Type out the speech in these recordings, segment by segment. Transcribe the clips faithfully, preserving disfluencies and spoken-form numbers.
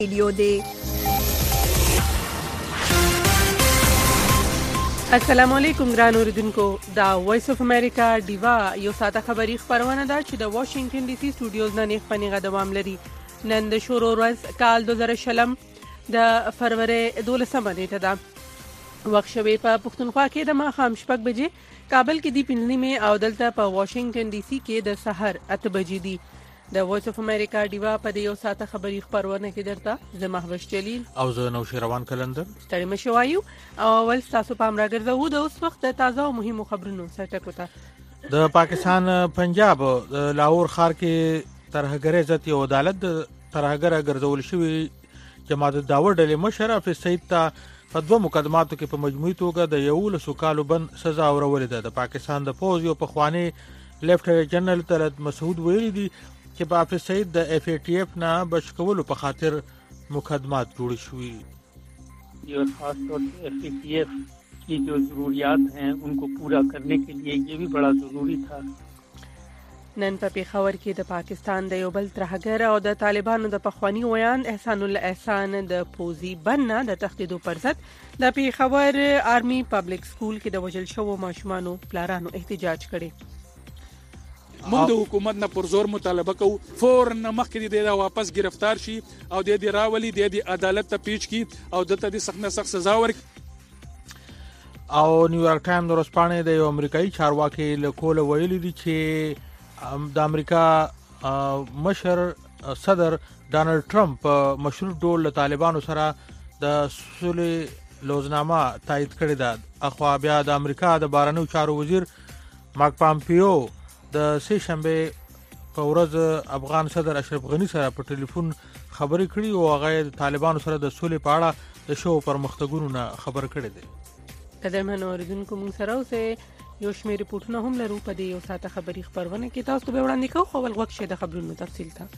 ویډیو دی. السلام علیکم ګران اوریدونکو، دا وایس اف امریکا ډیوا یو ساده خبری خبرونه ده چې د واشنگټن ډي سي سټوډیوز نه نیغ پنیغه دوام لري. نن د شورو ورځ کال دوه زره شلم د فروری دولسمه نیټه ده. وخت شوی په پښتونخوا کې د ماښام شپږ بجې، کابل کې دی پنځه نیمې او دلته په واشنگټن ډي سي کې د سحر اته بجې دي. د وایس اف امریکا ډیوا په دې یو ساده خبری خبرونه کې درته زه مهوش جلیل او زه نوشیروان کلندر ستړي مشو وایو او اول تاسو پام راګرځو د اوس وخت د تازه او مهمو خبرونو سرټکو ته. د پاکستان پنجاب د لاهور ښار کې ترهګرۍ ضد یو عدالت د ترهګره ګرځول شوی جماعت داور ډلې مشر حافظ سعید ته په دوه مقدماتو کې په مجموعي توګه د یولسو کالو بند سزا اورولې ده. د پاکستان د پوځ یو پخوانی لیفټننټ جنرال طلعت مسعود ویلي دي چې په حافظ سعید د ایف ای ټی ایف نه بچ کولو په خاطر مقدمات جوړ شوي. اور خاص طور سے ایف ای ٹی ایف کی جو ضروریات ہیں ان کو پورا کرنے کے لیے یہ بھی بڑا ضروری تھا. نن په پیښور کې د پاکستان د یو بل ترهګر او د طالبانو د پخوانی ویان احسان الله احسان د پوزي بنه د تخدیدو پر ضد د پیښور آرمي پبلک سکول کې د وژل شوو ماشومانو پلارانو احتجاج کړي. موږ د حکومت نه پر زور مطالبه کوو فورا مخکې د واپس گرفتار شي او د دې راولي د دې عدالت ته پیش کی او دته د سخت نه سخت سزا ورکړي. او نیویارک ټایم د ورځپاڼې د یو امریکایي چارواکي له کوله ویلي دي چې د امریکا مشر صدر ډانلډ ټرمپ مشروط ډول له طالبانو سره د صلح لوزنامه تایید کړې ده. اخوا بیا د امریکا د بهرنیو چارو وزیر مارک پامپیو د سه شنبه په ورځ افغان صدر اشرف غنی سره په ټلیفون خبرې کړې او هغه د طالبانو سره د صلح په اړه د شو پرمختګونو نه خبر کړی دی. قدرمن اوریدونکو موږ سره اوسه یو شمېر ریپورټونه هم لرو په دې یو ساده خبری خبرونه کې تاسو ته وړاندې کوو. خو ول وخت شه د خبرونو تفصیل ته.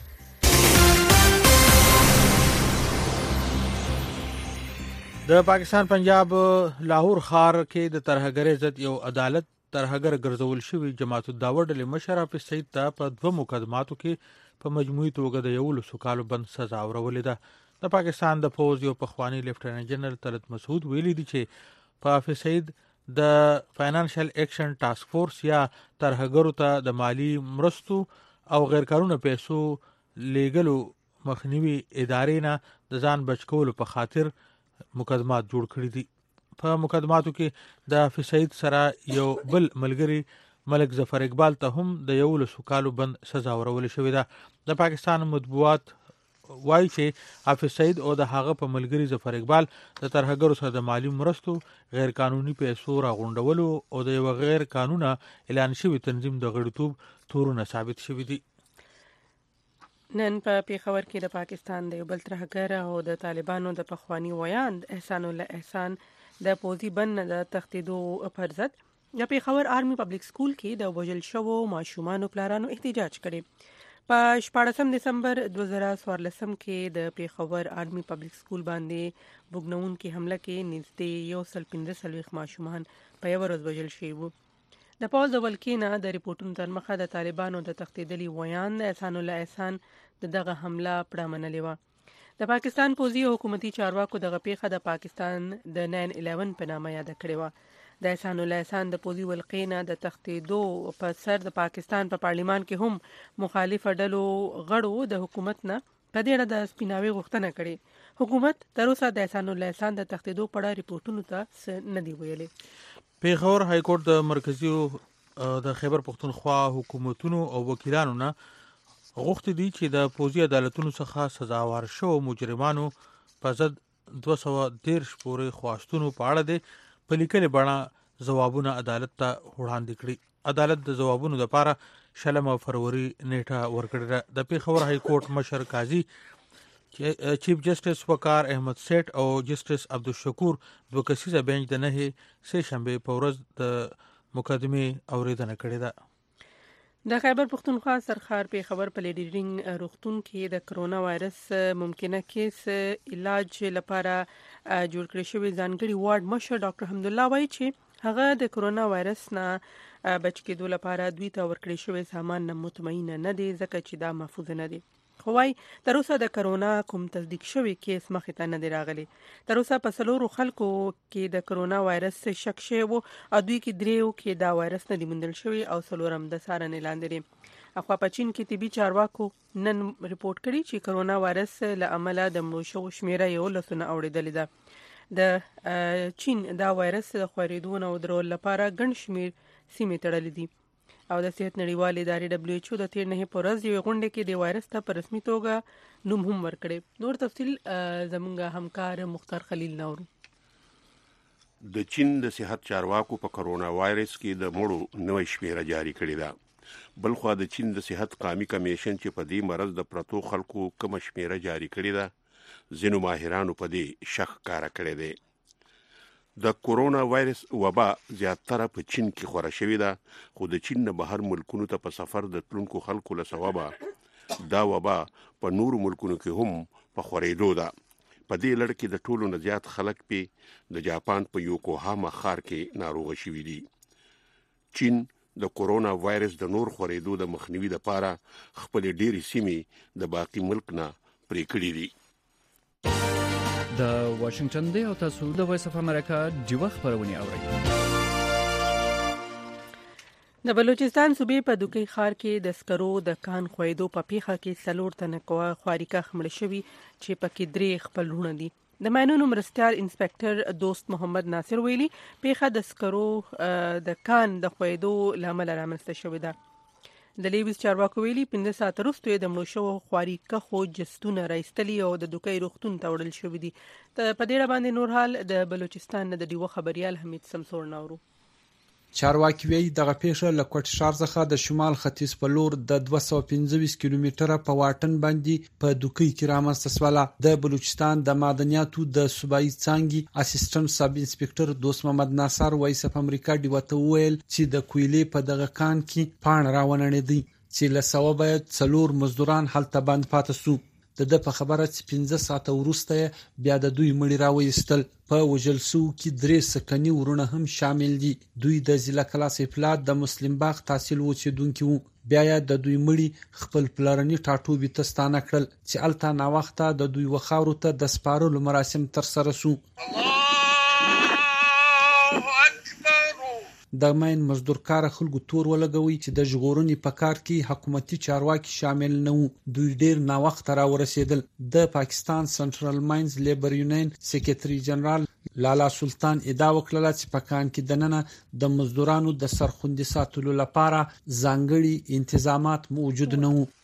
د پاکستان پنجاب لاهور ښار کې د ترهګرۍ ضد یو عدالت ترهګر ګرځول شوی جماعت الداور ډلې مشر حافظ سعید ته په دوه مقدماتو کې په مجموعي توګه د یولسو کالو بند سزا اورولې ده. د پاکستان د پوځ یو پخوانی لیفټننټ جنرال طلعت مسعود ویلي دي چې په حافظ سعید د فاینانشل ایکشن ټاسک فورس یا ترهګرو ته د مالی مرستو او غیر قانوني پیسو لیګلو مخنیوي ادارې نه د ځان بچ کولو په خاطر مقدمات جوړ کړی دي. په مقدماتو کې د حافظ سعید سره یو بل ملګری ملک ظفر اقبال ته هم د یولسو کالو بند سزا ورول شوې ده. د پاکستان مطبوعات وایي چې حافظ سعید او د هغه په ملګری ظفر اقبال د ترهګرو سره د مالی مرستو غیر قانوني پیسو راغونډولو او د یو غیر قانوني اعلان شوی تنظیم د غړیتوب تورونه ثابت شوي دي. نن په پیښور کې د پاکستان د یو بل ترهګر او د طالبانو د پخوانی ویان احسان الله احسان د پوزي بنه د تخدیدو پر ضد د پیښور آرمي پبلک سکول کې د وژل شوو ماشومانو پلارانو احتجاج کړي. په شپاړسم دسمبر دوه زره څوارلسم کې د پیښور آرمي پبلک سکول باندې بوګنونکو حمله کې نږدې یو سل پنځه څلوېښت ماشومان په یوه ورځ وژل شوي وو. د پوځ د ولکې نه د ریپورټونو تر مخه د طالبانو د تښتېدلي ویان احسان الله احسان د دغه حمله پړه منلې وه. د پاکستان پوځي او حکومتي چارواکو دغه پیښه د پاکستان د ناین الیون په نامه یاد کړې وه. د احسان الله احسان د پوځي ولقې نه د تښتېدو په سر د پاکستان په پارلیمان کې هم مخالف ډلو غړو د حکومت نه په دې اړه د سپیناوي غوښتنه کړې. حکومت تر اوسه د احسان الله احسان د تښتېدو په اړه ریپورټونو ته نه دی ویلي. پیښور های کورټ د مرکزي د خیبر پښتونخوا حکومتونو او وکیلانو نه غوښتي دي چې د پوځي عدالتونو څخه سزاوار شوو مجرمانو په ضد دوه سوه دېرش پورې خواستونو په اړه د په لیکلې بڼه ځوابونه عدالت ته وړاندې کړي. عدالت د ځوابونو لپاره شلمه فروری نیټه ورکړې ده. د پیښور های کورټ مشر قاضي چیف جسټس وقار احمد سیټ او جسټس عبدالشکور دوه کسیزه بینچ د نهې سه شنبې په ورځ د مقدمې اورېدنه کړې ده. د خیبر پښتونخوا سرخار پیښور په لیډرینګ روغتون کې د کرونا وایرس ممکنه کیس علاج لپاره جوړ کړی شوی ځانګړي وارډ مشر ډاکټر حمدالله وایي چې هغه د کرونا وایرس نه بچ کېدو لپاره دوی ته ورکړی شوی سامان نه مطمئن نه دی ځکه چې دا محفوظ نه دی. خو وايي تر اوسه د کرونا کوم تصدیق شوی کیس مخې ته نه دی راغلی. تر اوسه په څلورو خلکو کې د کرونا وایرس شک شوی و او دوی کې دریو کې دا وایرس نه دی موندل شوی او څلورم د څارنې لاندې دی. اخوا په چین کې طبي چارواکو نن ریپورت کړي چې کرونا وایرس له امله د مړو شوو شمیره یولسونه اوریدلې ده. د چین دا وایرس د خورېدو نه ودرولو لپاره ګڼ شمېر سیمې تړلې دي او د صحت نړیوالې ادارې دبلیو ایچ او د تیر نهې په ورځ یوې غونډې کې د وایرس ته په رسمي توګه نوم هم ورکړی. نور تفصیل زموږ همکار مختار خلیل نورو. د چین د صحت چارواکو په کرونا وایرس کې د مړو نوې شمیره جاری کړې ده. بلخوا د چین د صحت قومي کمیشن چې په دې مرض د پرتو خلکو کوم شمیره جاری کړې ده ځینو ماهرانو په دې شک ښکاره کړی دی. د کورونا وایرس وبا زیاتره په چین کې خوره شوې ده خو د چین نه بهر ملکونو ته په سفر د تلونکو خلکو له سببه دا وبا په نورو ملکونو کې هم په خورېدو ده. په دې لړ کې د ټولو نه زیات خلک په د جاپان په یوکوهاما ښار کې ناروغه شوي دي. چین د کورونا وایرس د نور خورېدو د مخنیوي لپاره خپل ډېری سیمې د باقي ملک نه پرې کړې دي. د واشنگټن دی او تاسو د وایس اف امریکا ډیوه خبرونه اورئ. د بلوچستان صوبې په دوکۍ ښار کې د سکرو د کان خویدو په پیښه کې څلور تنه خواريکه خمړ شوي چې پکې درې خپل رونه دي. د ماینونو مرستیال انسپکټر دوست محمد ناصر ویلي پیښه د سکرو د کان د خویدو لامل رامنځته شوې ده. د لیویس چارواکو ویلي پنځه ساعته وروسته د مړو شوو خواريکه خو جستونه راایستلي او د دوکۍ روغتون ته وړل شوي دي. په دې باندې نور حال د بلوچستان د ډیوه خبريال حمید سمسور نورو. چارواکي وی دغه پیښه له کوټ ښار څخه د شمال ختیځ په لور د دوه سوه پنځه ویشت کیلومتره په واټن باندې په دوکۍ کې رامنځته شوله. د بلوچستان د معدنیاتو د صوبایي څانګې اسسټنټ سب انسپکټر دوست محمد ناصر وایس اف امریکا ډیوه ته وویل چې د کویلې په دغه کان کې پاڼ راونړېدی چې له سببه یې څلور مزدوران هلته بند پاتې سو. د ده په خبره چې پنځه ساعته وروسته بیا د دوی مړي راوایستل. په وژل سوو کې درې سکني ورونه هم شامل دي. دوی د ضلع کلاس افلات د مسلم باغ تحصیل اوسېدونکي وو. بیا یې د دوی مړي خپل پلرني ټاټوبي ته ستانه کړل چې هلته ناوخته د دوی وخاورو ته د سپارلو مراسم ترسره سو. د ماین مزدور کار خلکو تور ولګوي چې د ژغورنې په کار کې حکومتي چارواکي شامل نه وو. دوی ډیر ناوخته را ورسېدل. د پاکستان سنټرل ماینز لیبر یونین سیکریټري جنرال لالا سلطان ادعا وکړه چې په کان کې دننه د مزدورانو د سرخوندي ساتلو لپاره ځانګړي انتظامات موجود نه وو.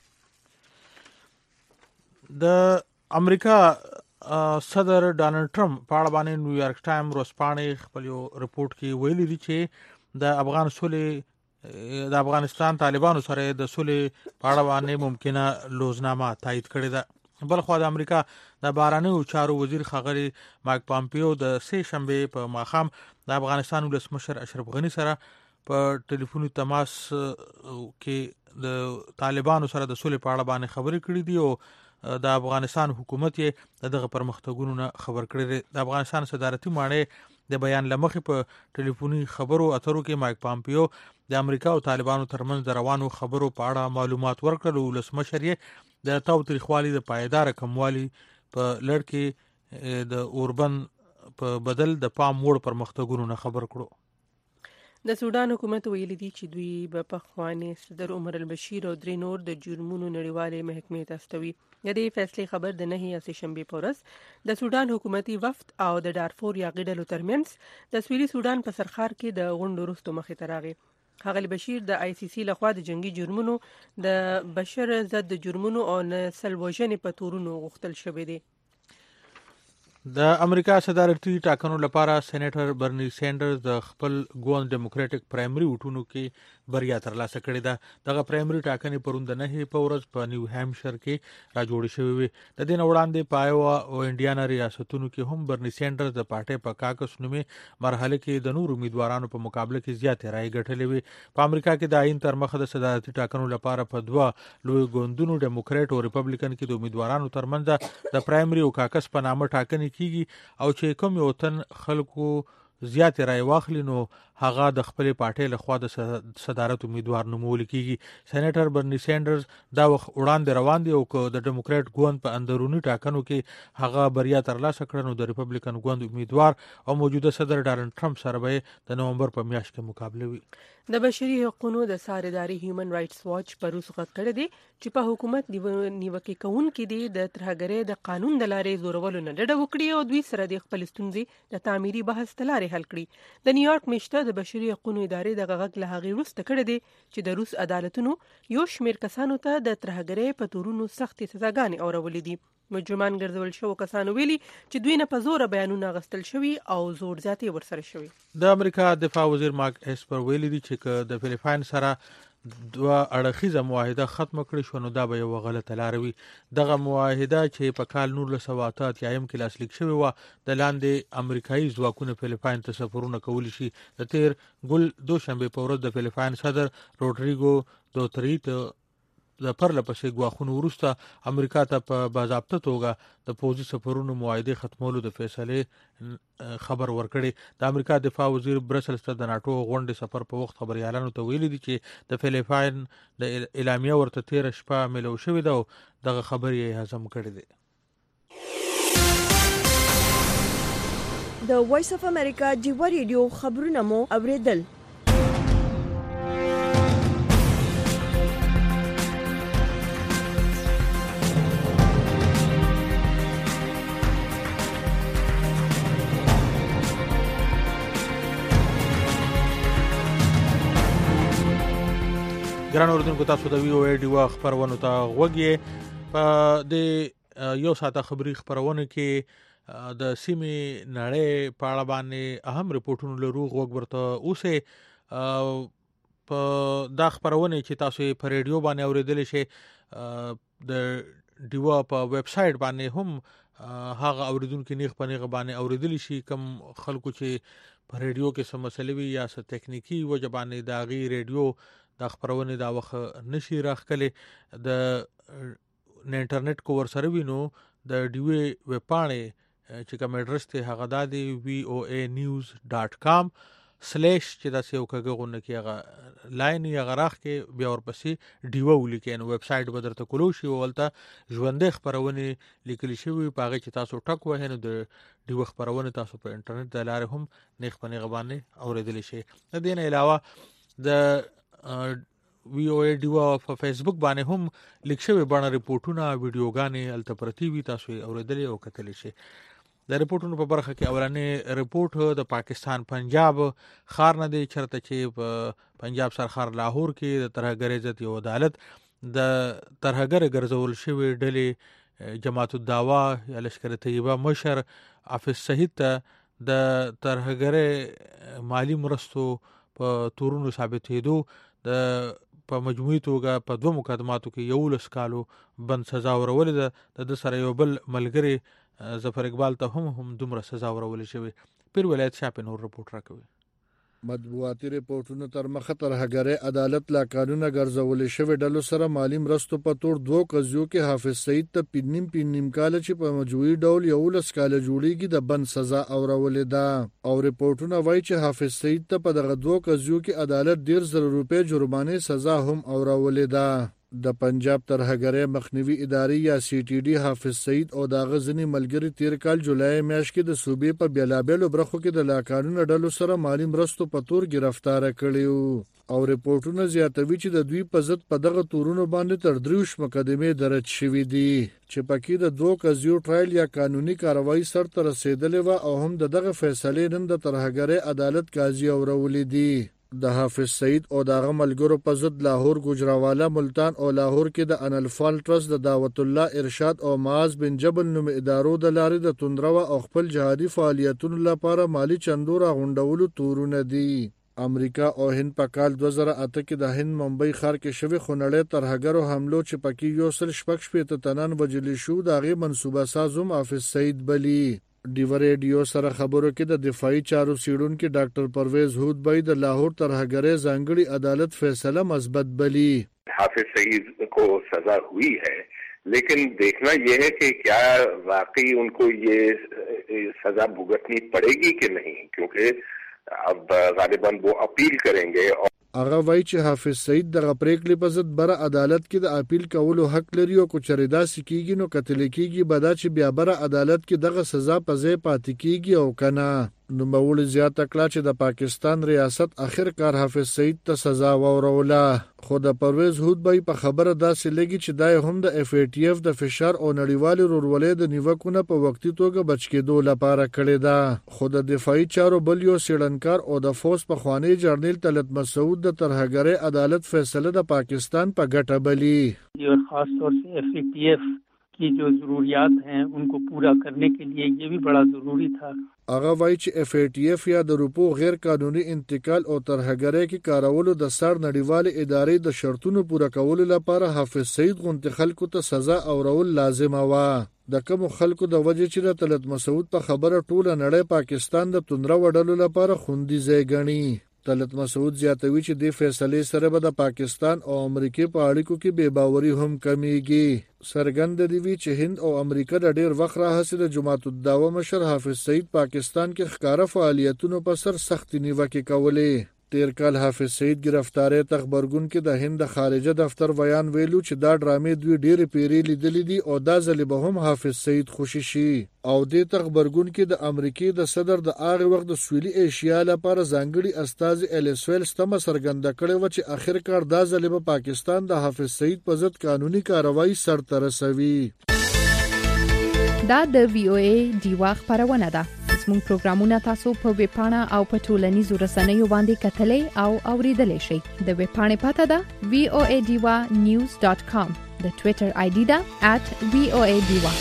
د امریکا صدر ډانلډ ټرمپ په اړه باندې نیویارک ټایم ورځپاڼې خپل یو رپورت کې ویلي دي چې د افغان صلح د افغانستان طالبانو سره د صلح په اړه باندې ممکنه لوزنامه تایید کړې ده. بل خو د امریکا د بهرنیو چارو وزیر ښاغلي مایک پامپیو د سې شنبه په ماښام د افغانستان ولسمشر اشرف غني سره په ټلیفوني تماس کې د طالبانو سره د صلح په اړه باندې خبرې کړې دي او د افغانستان حکومت یې دغه پرمختګونو نه خبر کړی دی. د افغانستان صدارتي ماڼۍ د بیان لمخې په ټلیفوني خبرو اترو کې مایک پامپیو د امریکا او طالبانو ترمنځ د روانو خبرو په اړه معلومات ورکړل. ولسمشر یې د تاوتریخوالي د پایدار کموالي په لړ کې د اوربند په بدل د پام وړ پرمختګونو نه خبر کړو. د سودان حکومت ویلي دي چې دوی به پخوانی صدر عمر البشیر او درې نور د جرمونو نړیوالې محکمې ته استوي. د دې فیصلې خبر د نهي یا سه شنبې په ورځ د سودان حکومتي وفد او د دارفور یا غډلو ترمنځ د سویلي سودان په سرخار کې د غونډو وروسته مخې ته راغی. ښاغلي بشیر د آی سی سی لخوا د جنگي جرمونو د بشر ضد جرمونو او نسل وژنې په تورونو غوښتل شوی دی. د امریکا صدارتي ټاکنو لپاره سېنیټر برني سینډرز د خپل ګوند ډیموکراټک پرایمري ووټونو کې بریا ترلاسه کړې ده. دغه پرایمري ټاکنې پرون د نهي په ورځ په نیو هامشیر کې راجوړې شوې وې. د دې نه وړاندې په آیوا او انډیانا ریاستونو کې هم برني سینډرز د پارټۍ په کاکس نومې مرحله کې د نورو امیدوارانو په مقابله کې زیاتې رایې ګټلې وې. په امریکا کې د آئین تر مخه د صدارتي ټاکنو لپاره په دوه لوی ګوندونو ډیموکراټ او ریپبلیکن کې د امیدوارانو ترمنځ د پرایمري او کاکس په نامه ټاکنې کیږي او چې کوم یو تن خلکو زیات رای واخلي نو هغه د خپل پارټۍ لخوا د صدارت امیدوار نومول کیږي. سېنیټر برني سینډرز دا وخت وړاندې روان دی او د ډیموکرات ګوند په اندرونی ټاکنو کې هغه بریا ترلاسه کړه نو د ریپبلیکن ګوند امیدوار او موجوده صدر ډانلډ ټرمپ سره به د نومبر په میاشت کې مقابله وي. د بشري حقوقو د سارداري هیومن رائټس واچ پروس غږ کړی دی چې په حکومت نیوکه کوونکي دي د ترهګرۍ د قانون د لارې زورولو نه ډډه وکړي او دوی سره د خپل ستونزې د تعمیري بحث د لارې حل کړي. د نیویارک میشته د بشري حقوقو ادارې د غږ له هغې وروسته کړی دی چې د روس عدالتونو یو شمېر کسانو ته د ترهګرۍ په تورونو سختې سزاګانې اورولې دي. مجرمان ګرځول شو کسانو ویلي چې دوی نه په زور بیانونه غستل شوي او زور زیاتې ورسره شوي. د امریکا دفاع وزیر مارک اسپر ویلي دي چې د فلیپاین سره دوه اړخیزه معاهده ختم کړی شو نو دا به یو غلطه لار وي. دغه معاهده چې په کال نولس سوه اته اتیا کې لاسلیک شوې وه د لاندې امریکایي ځواکونو فلیپاین ته سفرونه کولی شي. د تیر ګل دوشنبې په ورځ د فلیپاین صدر روډریګو دوتریت د پرله پسې ګواښونو وروسته امریکا ته په باضابطه توګه د پوځي سفرونو معاهدې ختمولو د فیصلې خبر ورکړي. د امریکا دفاع وزیر برسلز ته د ناټو غونډې سفر په وخت خبريالانو ته ویلي دي چې د فلیپاین د اعلامیه ورته تیر شپه ملو شوې ده او دغه خبرې یې هضم کړې دي. د وایس اف امریکا جیو ریډیو خبرونه مو اوریدل. ګران اوردونکو تاسو د وی او ای ډیوا خبرونه ته غوږی په د یو ساعته خبري خبرونه کې د سیمې نړۍ په اړه باندې اهم رپورټونه لرو غوږ ورته اوسه. په دا خبرونه چې تاسو په ریډیو باندې اوریدل شي د ډیوا په ویب سټ باندې هم هغه اوریدونکو نیغ په نیغ باندې اوریدل شي کوم خلکو چې په ریډیو کې سم مسلې وي یا س ټکنیکی وجه باندې دا غي ریډیو د خبرونه دا وخت نشي راخکلې د انټرنیټ کو ور سره وینو د ډیوی ویب پاڼې چې کوم اډرس ته هغه د وی او ای نیوز ډاټ کام سلیش چې دا سیو کګونه کې هغه لاین یا غراخ کې بیا ورپسې ډیو ولیکې نو ویب سټ بدرته کولو شي ولته ژوندې خبرونه لیکل شوی پاغه چې تاسو ټک وه نو د ډیو خبرونه تاسو په انټرنیټ د لارې هم نیخ په نیغ باندې اوریدل شي. د دې نه علاوه د وی او ای ډیوا په فیسبوک باندې هم لیکشوي باندې رپورټونه ویډیوګانې التپرتی وی تاسو اوریدل او کتل شي. د رپورټونو په برخه کې اولانې رپورټ د پاکستان پنجاب خار نه دی چرته چې په پنجاب سرخار لاهور کې د ترهګر عزت یو عدالت د ترهګر ګرځول شوی ډلې جماعت الدعوا یا لشکره طیبه مشر حافظ شهید ته د ترهګر مالی مرستو په تورونو ثابتېدو د په مجموعي توګه په دوه مقدماتو کې یو لس کالو بند سزا ورول ده د سره یو بل ملګری ظفر اقبال ته هم هم دومره سزا ورول شوی. پیر ولایت شاپ نور رپورټ راکوي. مطبوعاتي رپورټونو تر مخه ترهګرۍ عدالت لا قانون ګرځول شوی ډلو سره مالی مرستو په تور دوه قضیو کې حافظ سعید ته پینیم پینیم کال چې په مجموعي ډول یو لس کال جوړیږي د بند سزا اورولې ده او رپورټونه وایي چې حافظ سعید ته په دغه دوه قضیو کې عدالت ډیر زر روپے جرمانه سزا هم اورولې ده. د پنجاب ترهګرۍ مخنیوي ادارې یا سی ټي ډي حافظ سعید او د غزنی ملګری تیر کال جولای میاشت کې د صوبې په بیلابېلو برخو کې د لاکانونو ډلو سره مالی مرستو په تور گرفتار کړیو او رپورټونه زیاتوي چې د دوی په ضد په دغه تورونو باندې تر دریوش مقدمې درج شوې دي چې پکې د دوه قضیو ټرایل یا قانوني کاروایی سر ته رسیدلې و او هم دغه فیصله نن د ترهګرۍ عدالت قاضي اورولې دي. د حافظ سعید او دغه ملګرو په ضد لاهور ګجراوالا ملتان او لاهور کې د انالفال ټرست د دعوت الله ارشاد او معاذ بن جبل نوم ادارو د لارې د توندرو او خپل جهادي فعالیتونو لپاره مالی چندو را غونډولو تورونه دي. امریکا او هند په کال دوه زره اته کې د هند ممبئی ښار کې شوی خونړی ترهګرو حملو چې پکې یو سل شپږ شپېته تنان وجل شو د هغې منصوبه سازوم حافظ سعید بلی. ډیو ریډیو سره خبرو کې د دفاعي چارو سیډونکو ډاکټر پرویز هود بای د لاهور ترهګرۍ ځانګړي عدالت فیصله مثبت بلی. حافظ سعید کو سزا ہوئی ہے لیکن دیکھنا یہ ہے کہ کیا واقعی ان کو یہ سزا بھگتنی پڑے گی کہ نہیں, کیونکہ अब गालिबा वो अपील करेंगे। هغه وایي چې حافظ سعید دغه پریکړې په ضد بره عدالت کې د اپیل کولو حق لري او کو چریدا سکیږي نو کتل کېږي بدا چې بیا بره عدالت کې دغه سزا په ځای پاتې کېږي او کنه. نو مول زیاته کړه چې د پاکستان ریاست اخر کار حافظ سعید ته سزا وروله. خو د پرویز هود بای په خبره داسې لګي چې دای هم د اف ای ټی اف د فشار او نړیوال رورولې د نیوکونه په وختي توګه بچ کېدو لپاره کړی دا. خو د دفاعي چارو بل یو سیړنکار او د فوز په خوانی جرنیل طلعت مسعود د ترهګری عدالت فیصله د پاکستان په ګټه بلی. और खास तौर से एफ ए टी एफ की जो जरूरियात हैं उनको पूरा करने के लिए ये भी बड़ा जरूरी था. هغه وایي چې اف ای ټی اف یا د روپو غیر قانوني انتقال او ترهګری کې کارولو د سر نړیوال ادارې د شرطونو پوره کولو لپاره حافظ سعید غونډه خلکو ته سزا او رول لازم و. د کوم خلکو د وجه چې د طلعت مسعود په خبره ټوله نړۍ پاکستان د تندره وډلو لپاره خوندي ځای ګڼي. طلعت مسعود زیاتوي چې د فیصلې سره به د پاکستان او امریکا په اړیکو کې بے باوري هم کمیږي. سرګند دی وی چې هند او امریکا د ډیر وخت راهسه د جماعت الدعوه مشر حافظ سعید پاکستان کې ښکارا فعالیتونو په سر سخت نیوکه کولې. تیر کال حافظ سعید گرفتاری ته خبرګون کې د هند خارجه دفتر بیان ویلو چې دا ډرامې دوی ډېر پیری لیدلې دي او دا ځل به هم حافظ سعید خوشی شي. او د خبرګون کې د امریکای د صدر د هغه وخت د سویلي ایشیا لپاره ځانګړي استاذ الیسویل ستمه سرګنده کړې و چې اخر کار دا ځل به پاکستان د حافظ سعید په ضد قانوني کاروایی سر ته رسوي. دا د وی او ای دیوا خبرونه ده. زموږ پروګرامونه تاسو په ویب پاڼه او په ټولنیزو رسنیو باندې کتلې او اوریدلې شئ. د ویب پاڼې پته ده وی او ای دیوا نیوز ډاټ کام. د ټوئیټر آی ډي ده ات وی او ای دیوا.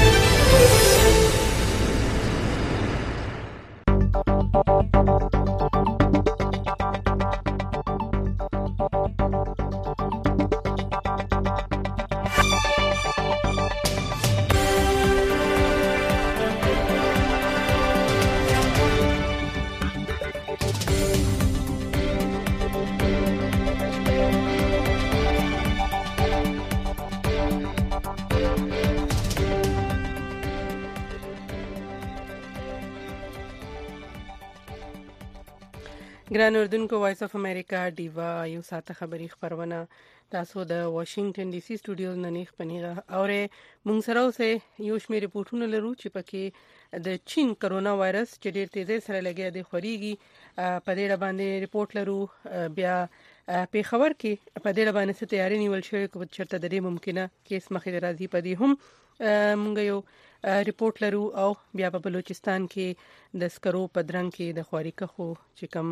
ګران اردوونکو وایس اف امریکا دیوا یو ساته خبری خبرونه تاسو د واشنگټن ډي سي سټوډیو نه نیخ پنیغه اوره مونږ سره اوسه یو شمېر ریپورتونه لرو چې پکې د چین کرونا وایرس چې ډېر تیزه سره لګیا دی خوريږي په دې باندې ریپورت لرو. بیا په خبر کې په دې باندې څه تیاری نیول شوی کو چرته د دې ممکنه کیس مخې راځي په دې هم مونږ یو ریپورت لرو. او بیا په بلوچستان کې د سکرو په درنګ کې د خواري کخو چې کم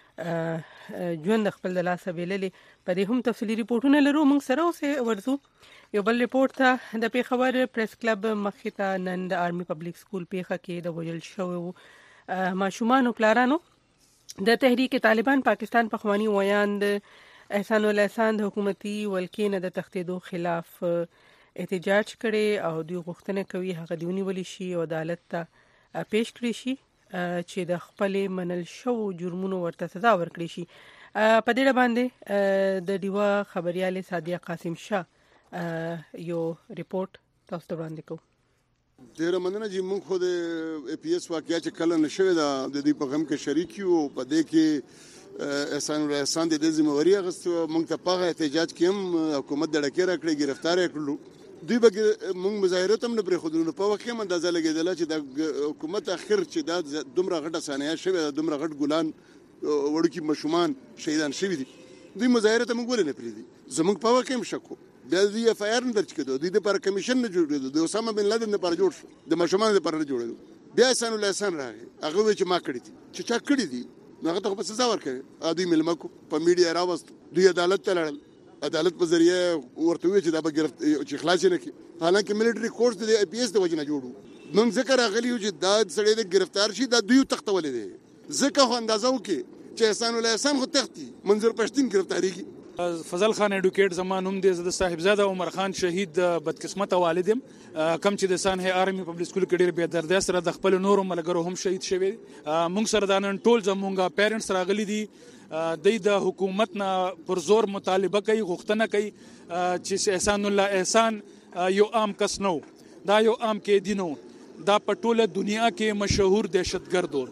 ژوند خپل د لاس ویللې په دې هم تفصیلی ریپورتونه لرو. موږ سره اوسه ورزو یو بل ریپورت ته د پیښور پریس کلب مخې ته نن د آرمي پبلک سکول پیښه کې د وژل شوو ماشومان او پلارانو د تحریک طالبان پاکستان په خوانی ویاند احسان الله احسان د حکومتي ولکې نه د تختیدو خلاف احتجاج کړي او دوی غوښتنه کوي هغه دیونی ولی شي او عدالت ته پیش کړي شي چې د خپل منل شو جرمونو ورته سزا ورکړي شي. په دې باندې د دیوا خبريال سادیا قاسم شاه یو ریپورت تاسو ته وړاندې کوم. ډیر مننه چې موږ خو د ای پی ایس واقعیا چې کله نشوي دا د دې په غم کې شریک یو په دې کې احسان الله احسان د دې ذمہواری غوښتو موږ ته په احتجاج کې هم حکومت د ډکې راکړي گرفتار کړلو. دوی به موږ مظاهره تم نه پرې خودونو په وخت کې اندازه لګیدله چې د حکومت اخر چې دا دومره غټه سانیا شوی دومره غټ ګلان وړکی مشومان شهیدان شوی دي دوی مظاهره تم ګورې نه پرې دي زموږ په وخت کې مشکو بیا دوی اف آی آر نه درج کړو دوی د پر کمیشن نه جوړ کړو د اسامه بن لادن لپاره جوړ شو د مشومان لپاره جوړ کړو. بیا احسان الله احسان راغی هغه چې ما کړی دي چې چا کړی دي هغه ته په سزا ورکړي. ا دوی ملمکو په میډیا راوست دوی عدالت ته لړل عدالت په ذریعہ ورته وی چې دا به گرفت چې خلاص نه کی حالانکه ملټری کورس د ای پی ایس د وجنه جوړو نن ذکر غلی یو چې دا سړی د گرفتار شي دا دوی تختولې دي ځکه خو اندازو کې چې احسان الله احسان خو تختی منظر پښتين گرفتاری کی. فضل خان ایډوکیټ زمان هم د صاحبزاده عمر خان شهید بدقسمت والدم کم چې د سان هي آرمي پبلک سکول کې ډیر به درد سره د خپل نور ملګرو هم شهید شوی. موږ سره د نن ټول زمونږه پیرنټس راغلي دي د د حکومت نه پر زور مطالبه کوي غوښتنه کوي چې احسان الله احسان یو عام کس نو دا یو عام کې دینو دا په ټوله دنیا کې مشهور دهشتګرد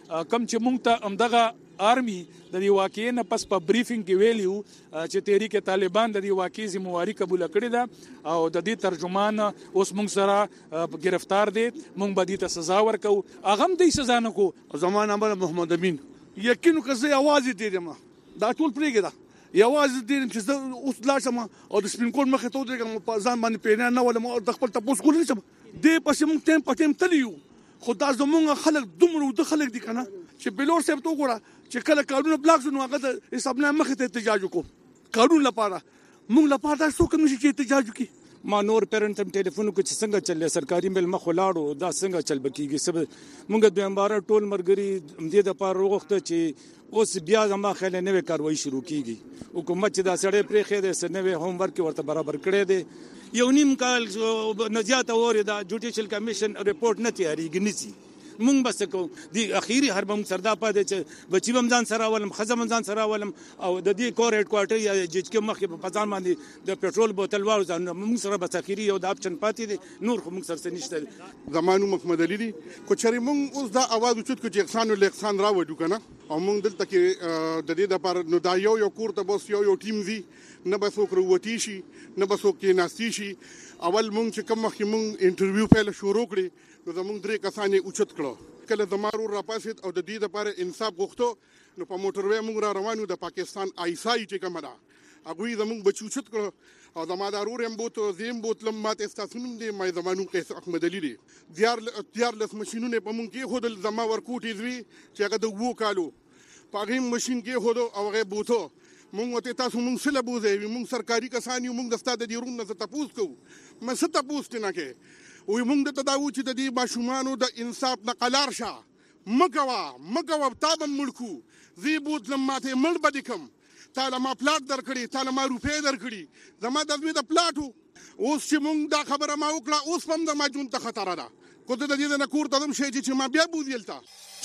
کم چې مونږ ته امدغه آرمي د دې واقعې نه پس په بریفینګ کې ویلیو چې تحریک طالبان د دې واقعې ذمہواری قبول کړې ده او د دې ترجمان اوس مونږ سره گرفتار دي، مونږ به دې ته سزا ورکو. هغه هم دې سزا نه کو. زمان امر محمد امین یقینو که زه आवाज دې دم دا ټول پرېګه ده یوازې دې چې زه اوس لاشم او د سپین کوډ مخې ته ودرېږم په ځان باندې پیدا نه ولم او د خپل تاسو کول نشم دې پسې مونږ ټیم په ټیم تلیو. خو دا زمونږ خلک دومره د خلک دي کنه چې بلور صاحب تو ګوره چې کله قانون بلاک شنو هغه د حساب نه مخې ته احتجاج وکړو قانون لپاره مونږ لپاره دا څوک نشي چې احتجاج وکړي. ما نور پیرنټ هم ټلیفون کو چې څنګه چلې سرکاري مل مخ ولاړو دا څنګه چل بکیږي سب مونږ د امبار ټول مرګري دې د پاره وروخته چې اوس بیا زما خیال نه وی کاروایی شروع کیږي. حکومت چې دا سړی پرې خې دې سنوي هوم ورک ورته برابر کړی دی. یو نیم کال نزیات اور دا جوډیشل کمیشن ریپورت نه تیاریږي نسی مونږ بس کو دی اخیری هر بم سردا پاتې چې بچی بمزان سره ولم خزم ځان سره ولم او د دې کور هډ کوارټر یا جج کې مخ په ځان باندې د پېټرول بوتل وارو ځان مونږ سره بس اخیری یو د اپشن پاتې دي نور خو مونږ سره نشته. زمانو محمد علي دي کو چری مونږ اوس دا आवाज اوچت کو چې احسان ول احسان را وډو کنه او مونږ دلته کې د دې د پر نو دا یو یو کور ته بس یو یو ټیم دی نه بس وکړو شي نه بس وکې ناستی شي. اول مونږ چې کوم مخ مونږ انټرویو پیل شروع کړی نو زمونږ درې کسانې اوچت کړو. کله زمارو را پاسید او د دې لپاره انصاف غوښتو نو په موټروي مونږ را روانو د پاکستان آیسای چې کومه ده هغه زمونږ بچو چت کړو او زما دارور هم بوته زم بوتلم ماته استاسونم دي مې زمانو قیس احمد علي دي دیار دیار لس ماشينونه په مونږ کې خود زما ورکوټي زوی چې هغه د وو کالو پاغیم ماشين کې خود او هغه بوته مونږ ته تاسو مونږ سره بوزي مونږ سرکاري کسان یو مونږ د ستاده دی رون نه تاسو کو مې ست تاسو نه کې وي مونږ ته دا و چې د دې ماشومانو د انصاف نه قلار شه مګوا مګوا تابم ملکو زی بوت لماته مل بدکم تعالی ما پلاټ درکړي تعالی ما روپې درکړي زما د دوی د پلاټو اوس چې مونږ دا خبره ما وکړه اوس هم د ما جون ته خطر ده کو ته د دې نه کور ته دم شي چې ما بیا بوزیلتا.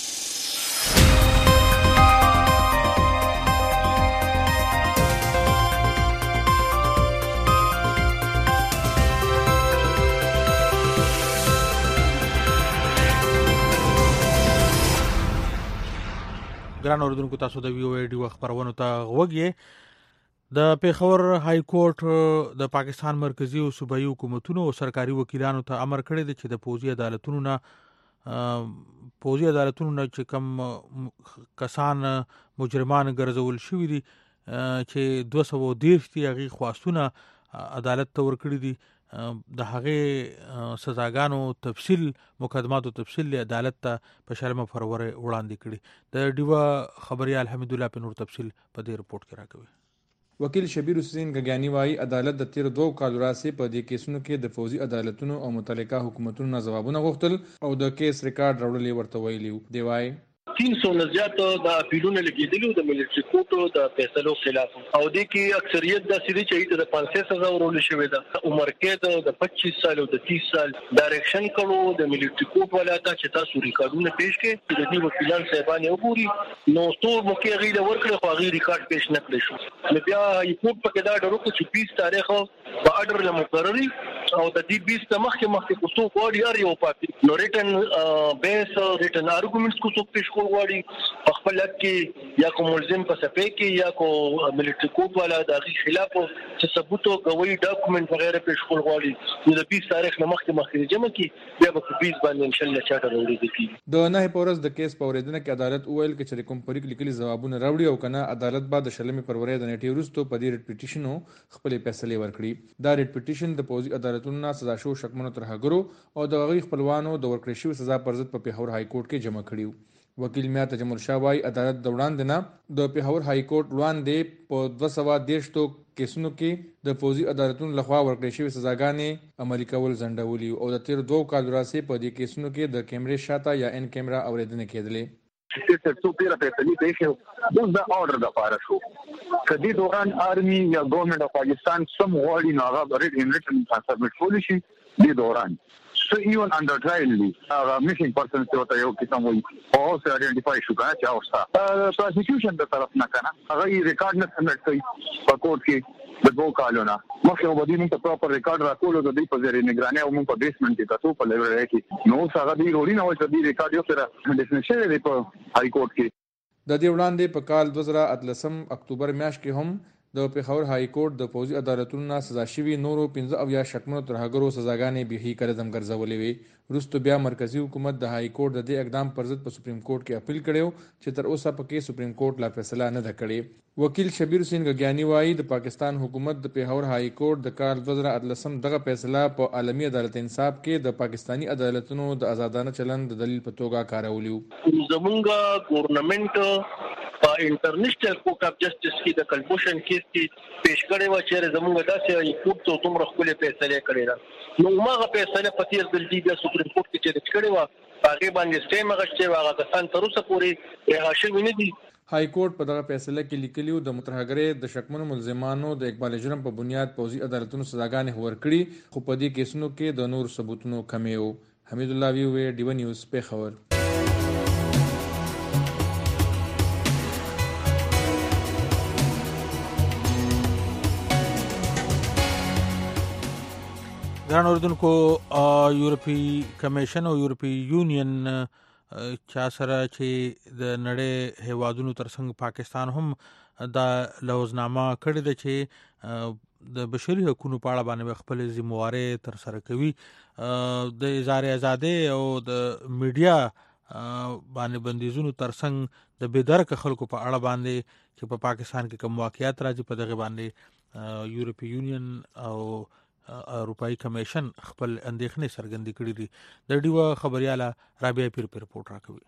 ګران اوردونکو تاسو د وی او ای ډي خبرونو ته غوږی د پیښور های کورټ د پاکستان مرکزی او صوبایي حکومتونو او سرکاري وکیلانو ته امر کړی دی چې د پوزي عدالتونو نه پوزي عدالتونو نه چې کم کسان مجرمان ګرځول شوی دي چې دوه سوه دېرش دي هغه خواستونه عدالت ته ورکړي دي د هغه سزاګانو تفصیل مقدماتو تفصیل عدالت ته په شرمه فروره وړاندې کړي. د ډیوا خبريال حمید الله په نور تفصیل په دې رپورت کې راکوي. وکیل شبیر حسین گگانی وايي عدالت د تیر دوه کالو راځي په دې کیسونو کې د فوزي عدالتونو او متعلقه حکومتونو نه ځوابونه غوښتل او د کیس ریکارډ راوړل ورته ویلي دی. وايي तीन सौ न ज्यादा د اپیلونو لګیدلو د ملټری کوټو د فیصلو خلاف او د کی اکثریت د سړي چې د پنځه سزا ورول شوې ده عمر کې د پچیس سال او د تیس سال ډایرکشن کړو د ملټری کوټ ولا ته چې تاسو ریکارډونه پیښ کړي د دې وکیلان صاحبان یو ګوري نو ټول مکه غیله ورکړي خو غیر ریکارډ پیښ نه کړی شو. نو بیا یوټیوب په کې دا ډرو چې بیس تاریخ په اډر له مقرري او د دې بیس د مخکې مخکې کوڅو کوډ یار یو پاتې نو ریټن بیس ریټن ارګومنټس کو څوک پیښ غواړي خپل کې یا کوم ملزم په صفه کې یا کو ملټری کوټ والا د خلاف چې ثبوت او گواہی ډاکومنټ وغیرہ پیښ کول غواړي نو د بیس تاریخ نه مخکې مخکې جمع کی بیا په بیس باندې ان شاء الله چاټه وړي کی د نه پورز د کیس په اوریدنه کې عدالت وویل چې کوم پریک لیکلي ځوابونه راوړي او کنه عدالت بعد د شلمې پرورې د نیټي وروسته په دې ریټ پټیشنو خپل فیصله ورکړي. دا ریټ پټیشن د پوزي عدالتونو نه سزا شو شکمنو تر هغرو او د غوی خپلوانو د ورکړې شوی سزا پر ضد په پیښور های کورټ کې جمع کړیو. وکیل میا تجمل شاه وايي عدالت د وړاندې نه د پیښور های کورټ وړاندې په دوه سوه دېرش تو کیسونو کې د فوزي عدالتونو لخوا ورکړې شوی سزاګانې عملي کول ځنډولي او د تیر دوه کالو راځي په دې کیسونو کې د کیمرې شاته یا ان کیمرا اوریدنه کېدلې. چې څو پیره فیصلې دیخه اوس د اورډر د پاره شو کدي دوران آرمي یا ګورنمنت اف پاکستان سم غواړي نو هغه ریټ ان ریټن سبمټ کولی شي د دوران سو ایون انډر ټرایل دی هغه میشن پرسن ته وته یو کیسه وایي او سره ایډنټیفای شو کنه چې اوسه پروسیکیوشن د طرف نه کنه هغه ریکارډ نه سبمټ کوي په کورټ کې د دوه کالونو مخکې وبدي موږ ته پراپر ریکارډ راکولو د دې په ذریعہ نگراني او موږ په بیسمنت کې تاسو په لیول کې نو څنګه دی وروړي نو چې دې ریکارډ یو سره ډیسنیشن دی په های کورټ کې د دې وړاندې په کال دوه زره اتلسم اکتوبر میاشت کې هم د پیښور های کورټ د پوځي عدالتونو سزا شوي نورو پنځه اویا شکمنو ترهګرو سزاګانې به هي کړم ګرځولې وي. وروسته بیا مرکزی حکومت د های کورټ د دې اقدام پر ضد په سپریم کورټ کې اپیل کړو چې تر اوسه پکې سپریم کورټ لا فیصله نه ده کړې. وکیل شبیر حسین غګیانی وایي د پاکستان حکومت د پیښور های کورټ د کال دوه زره اتلسم دغه فیصله په عالمي عدالت انصاف کې د پاکستانی عدالتونو د آزادانه چلند د دلیل په توګه کارولیو. زمونږ ګورنمنت په انټرنیشنل کورټ اف جسټس کې د کلبوشن کیس کې پیش کړی و چې زمونږ داسې کورټ ته تومره خپل فیصله کړی را نو ماغه فیصله په تیر دل دی د سپریم کورټ کې چې کړی و هغه باندې سټې مغشته و هغه کسان تر اوسه پورې راشل ونه دي. های کورټ په دغه فیصله کې لیکلیو د مترهګرۍ د شکمنو ملزمانو د اقبال جرم په بنیاد پوځي عدالتونو سزاګانې ورکړي خو په دې کیسونو کې د نور ثبوتونو کمی وو. حمید الله وی وی ډیو نیوز پیښور. ګران اوردونکو یورپی کمیشن او یورپی یونین چا سره چې د نړۍ هیوادونو ترڅنګ پاکستان هم دا لوزنامه کړې ده چې د بشري حقوقو په اړه باندې خپل ذمہواري تر سره کوي. د اظهار ازادي او د میډیا باندې بندیزونو ترڅنګ د بېدرک خلکو په اړه باندې چې په پاکستان کې کوم واقعیت راځي په دغه باندې یورپی یونین او اروپאי کمیشن خپل اندېښنې څرګندې کړې دي. د ډیو خبرياله رابعه پیر پر رپورټ راکوي.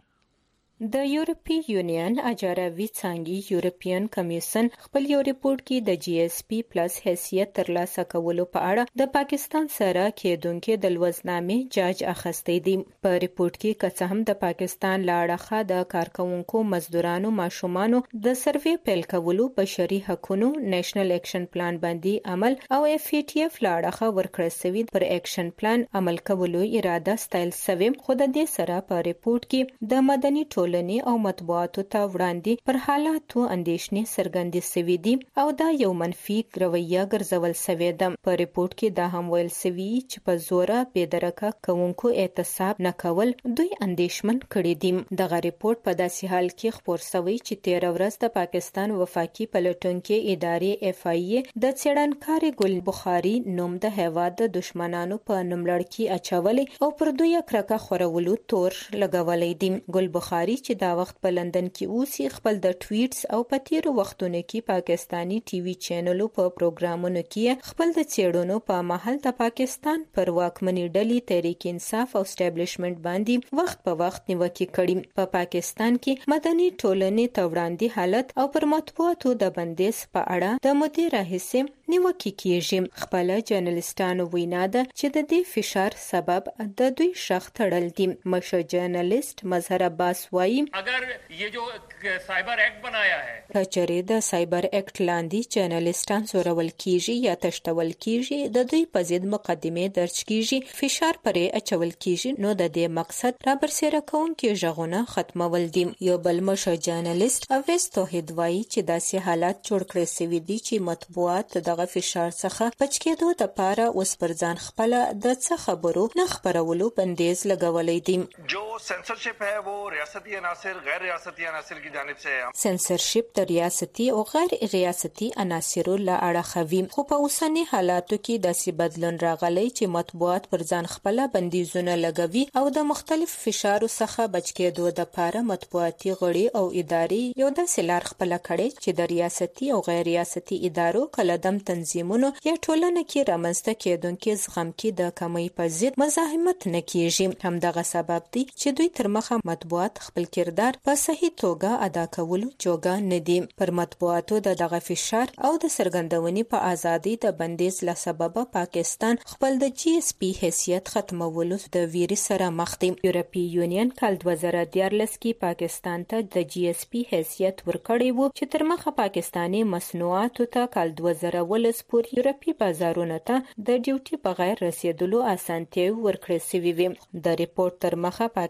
د یورپی یونین اجاروي څانګې یورپین کمیشن خپل یو ریپورت کې د جی ایس پی پلس حیثیت ترلاسه کولو په اړه د پاکستان سره کېدونکو د لوزنامې جاج اخستې دي. په ریپورت کې که هم د پاکستان لاړخه د کارکونکو مزدورانو ماشومانو د سروې پیل کولو بشري حقوقو نېشنل اکشن پلان باندې عمل او اف ای ټی اف لاړخه ورکړل شوی پر اکشن پلان عمل کولو اراده ستایل شوی. خو د دې سره په ریپورت کې د مدني ټولنې او مطبوعاتو ته وړاندې پر حالاتو اندېښنې څرګندې شوې دي او دا یو منفي رویه ګرځول شوې ده. په ریپورت کې دا هم ویل شوي چې په زوره بېدرکه کوونکو اعتصاب نه کول دوی اندېښمن کړي دي. دغه ریپورت په داسې حال کې خپور شوی چې تېره ورځ د پاکستان وفاقي پلټونکې ادارې اف آی ای د څېړنکارې ګل بخاري نوم د هیواد د دشمنانو په نوملړ اچولې او پر دوی کرکه خورولو تور لګولې دي. ګل بخاري چې دا وخت په لندن کې اوسي خپل د ټویټس او په تیرو وختونو کې پاکستانی ټي وي چینلو په پروګرامونو کې خپل د څېړنو په مهال د پاکستان پر واکمنۍ ډلې تحریک انصاف او اسټابلیشمنت باندې وخت په وخت نیوکې کړي. په پا پاکستان کې مدني ټولنې ته وړاندې حالت او پر مطبوعاتو د بندیز په اړه د مدیر راهیسې نیوکې کیږي. خپل جرنالستانو وینا ده چې د دې فشار سبب د دوی شخص تړل دي. مشر جرنالست مظهر عباس وايي اگر یہ جو سائبر ایکٹ بنایا ہے کچره د سایبر ایکٹ لاندې جرنالستان زورول کیږي یا تشتول کیږي د دوی په ضد مقدمه درج کیږي فشار پرې اچول کیږي نو د دې مقصد را برسېره کوونکې ژغونه ختمول دي. یو بل مشر جرنالست اویس توحید وایي چې داسې حالات جوړ کړی شوي دي چې مطبوعات دغه فشار څخه بچ کېدو لپاره اوس پر ځان خپل د څه خبرو نه خبرولو بندیز لګولې دي. جو سنسرشپ ہے وہ ریاستی عناصر غیر ریاستی عناصر کی جانب سے سنسرشپ د ریاستي او غیر ریاستي عناصرو له اړخه وي. خو په اوسنی حالاتو کې داسې بدلون راغلی چې مطبوعات پر ځان خپل بندیزونه لګوي او د مختلف فشارو څخه بچ کېدو لپاره مطبوعاتي غړي او ادارې یو داسې لار خپل کړي چې د ریاستي او غیر ریاستي ادارو کلدم تنظیمونو یا ټولنه کې رامنځته کېدونکې زغم کې د کمی په ضد مزاحمت نه کیږي. همدغه سبب دی چې دوی تر مخه مطبوعات خپل کردار په صحیح توګه ادا کولو جوګه نه دي. پر مطبوعاتو د دغه فشار او د سرګندونې په ازادي د بندیز له سببه پاکستان خپل د جی ایس پی حیثیت ختمولو د ویري سره مخ دی. یورپی یونین کال دوه زره دیارلس کې پاکستان ته د جی ایس پی حیثیت ورکړی وو چې تر مخه پاکستانی مصنوعاتو ته کال دوه زره ولس پورې یورپی بازارونو ته د ډیوټي بغیر رسیدلو اسانتیاوې ورکړې شوې وې. د ریپورت تر مخه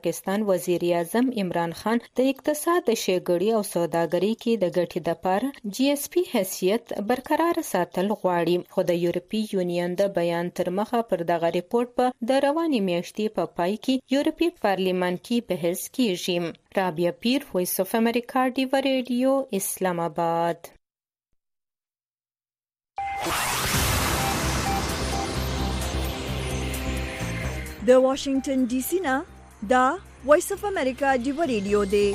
پاکستان وزیر اعظم عمران خان د اقتصاد د شګړې او سوداګرۍ کې د ګټې لپاره جی ایس پی حیثیت برقرار ساتل غواړي، خو د یورپی یونین د بیان تر مخه پر دغه ریپورت په د روانې میاشتې په پای کې یورپی پارلیمان کې بحث کیږي. رابعه پیر، وایس اف امریکا، ډیو ریډیو، اسلام آباد. د واشنگټن ډي سي نه دا وایس اف امریکا ډیو ریډیو دی.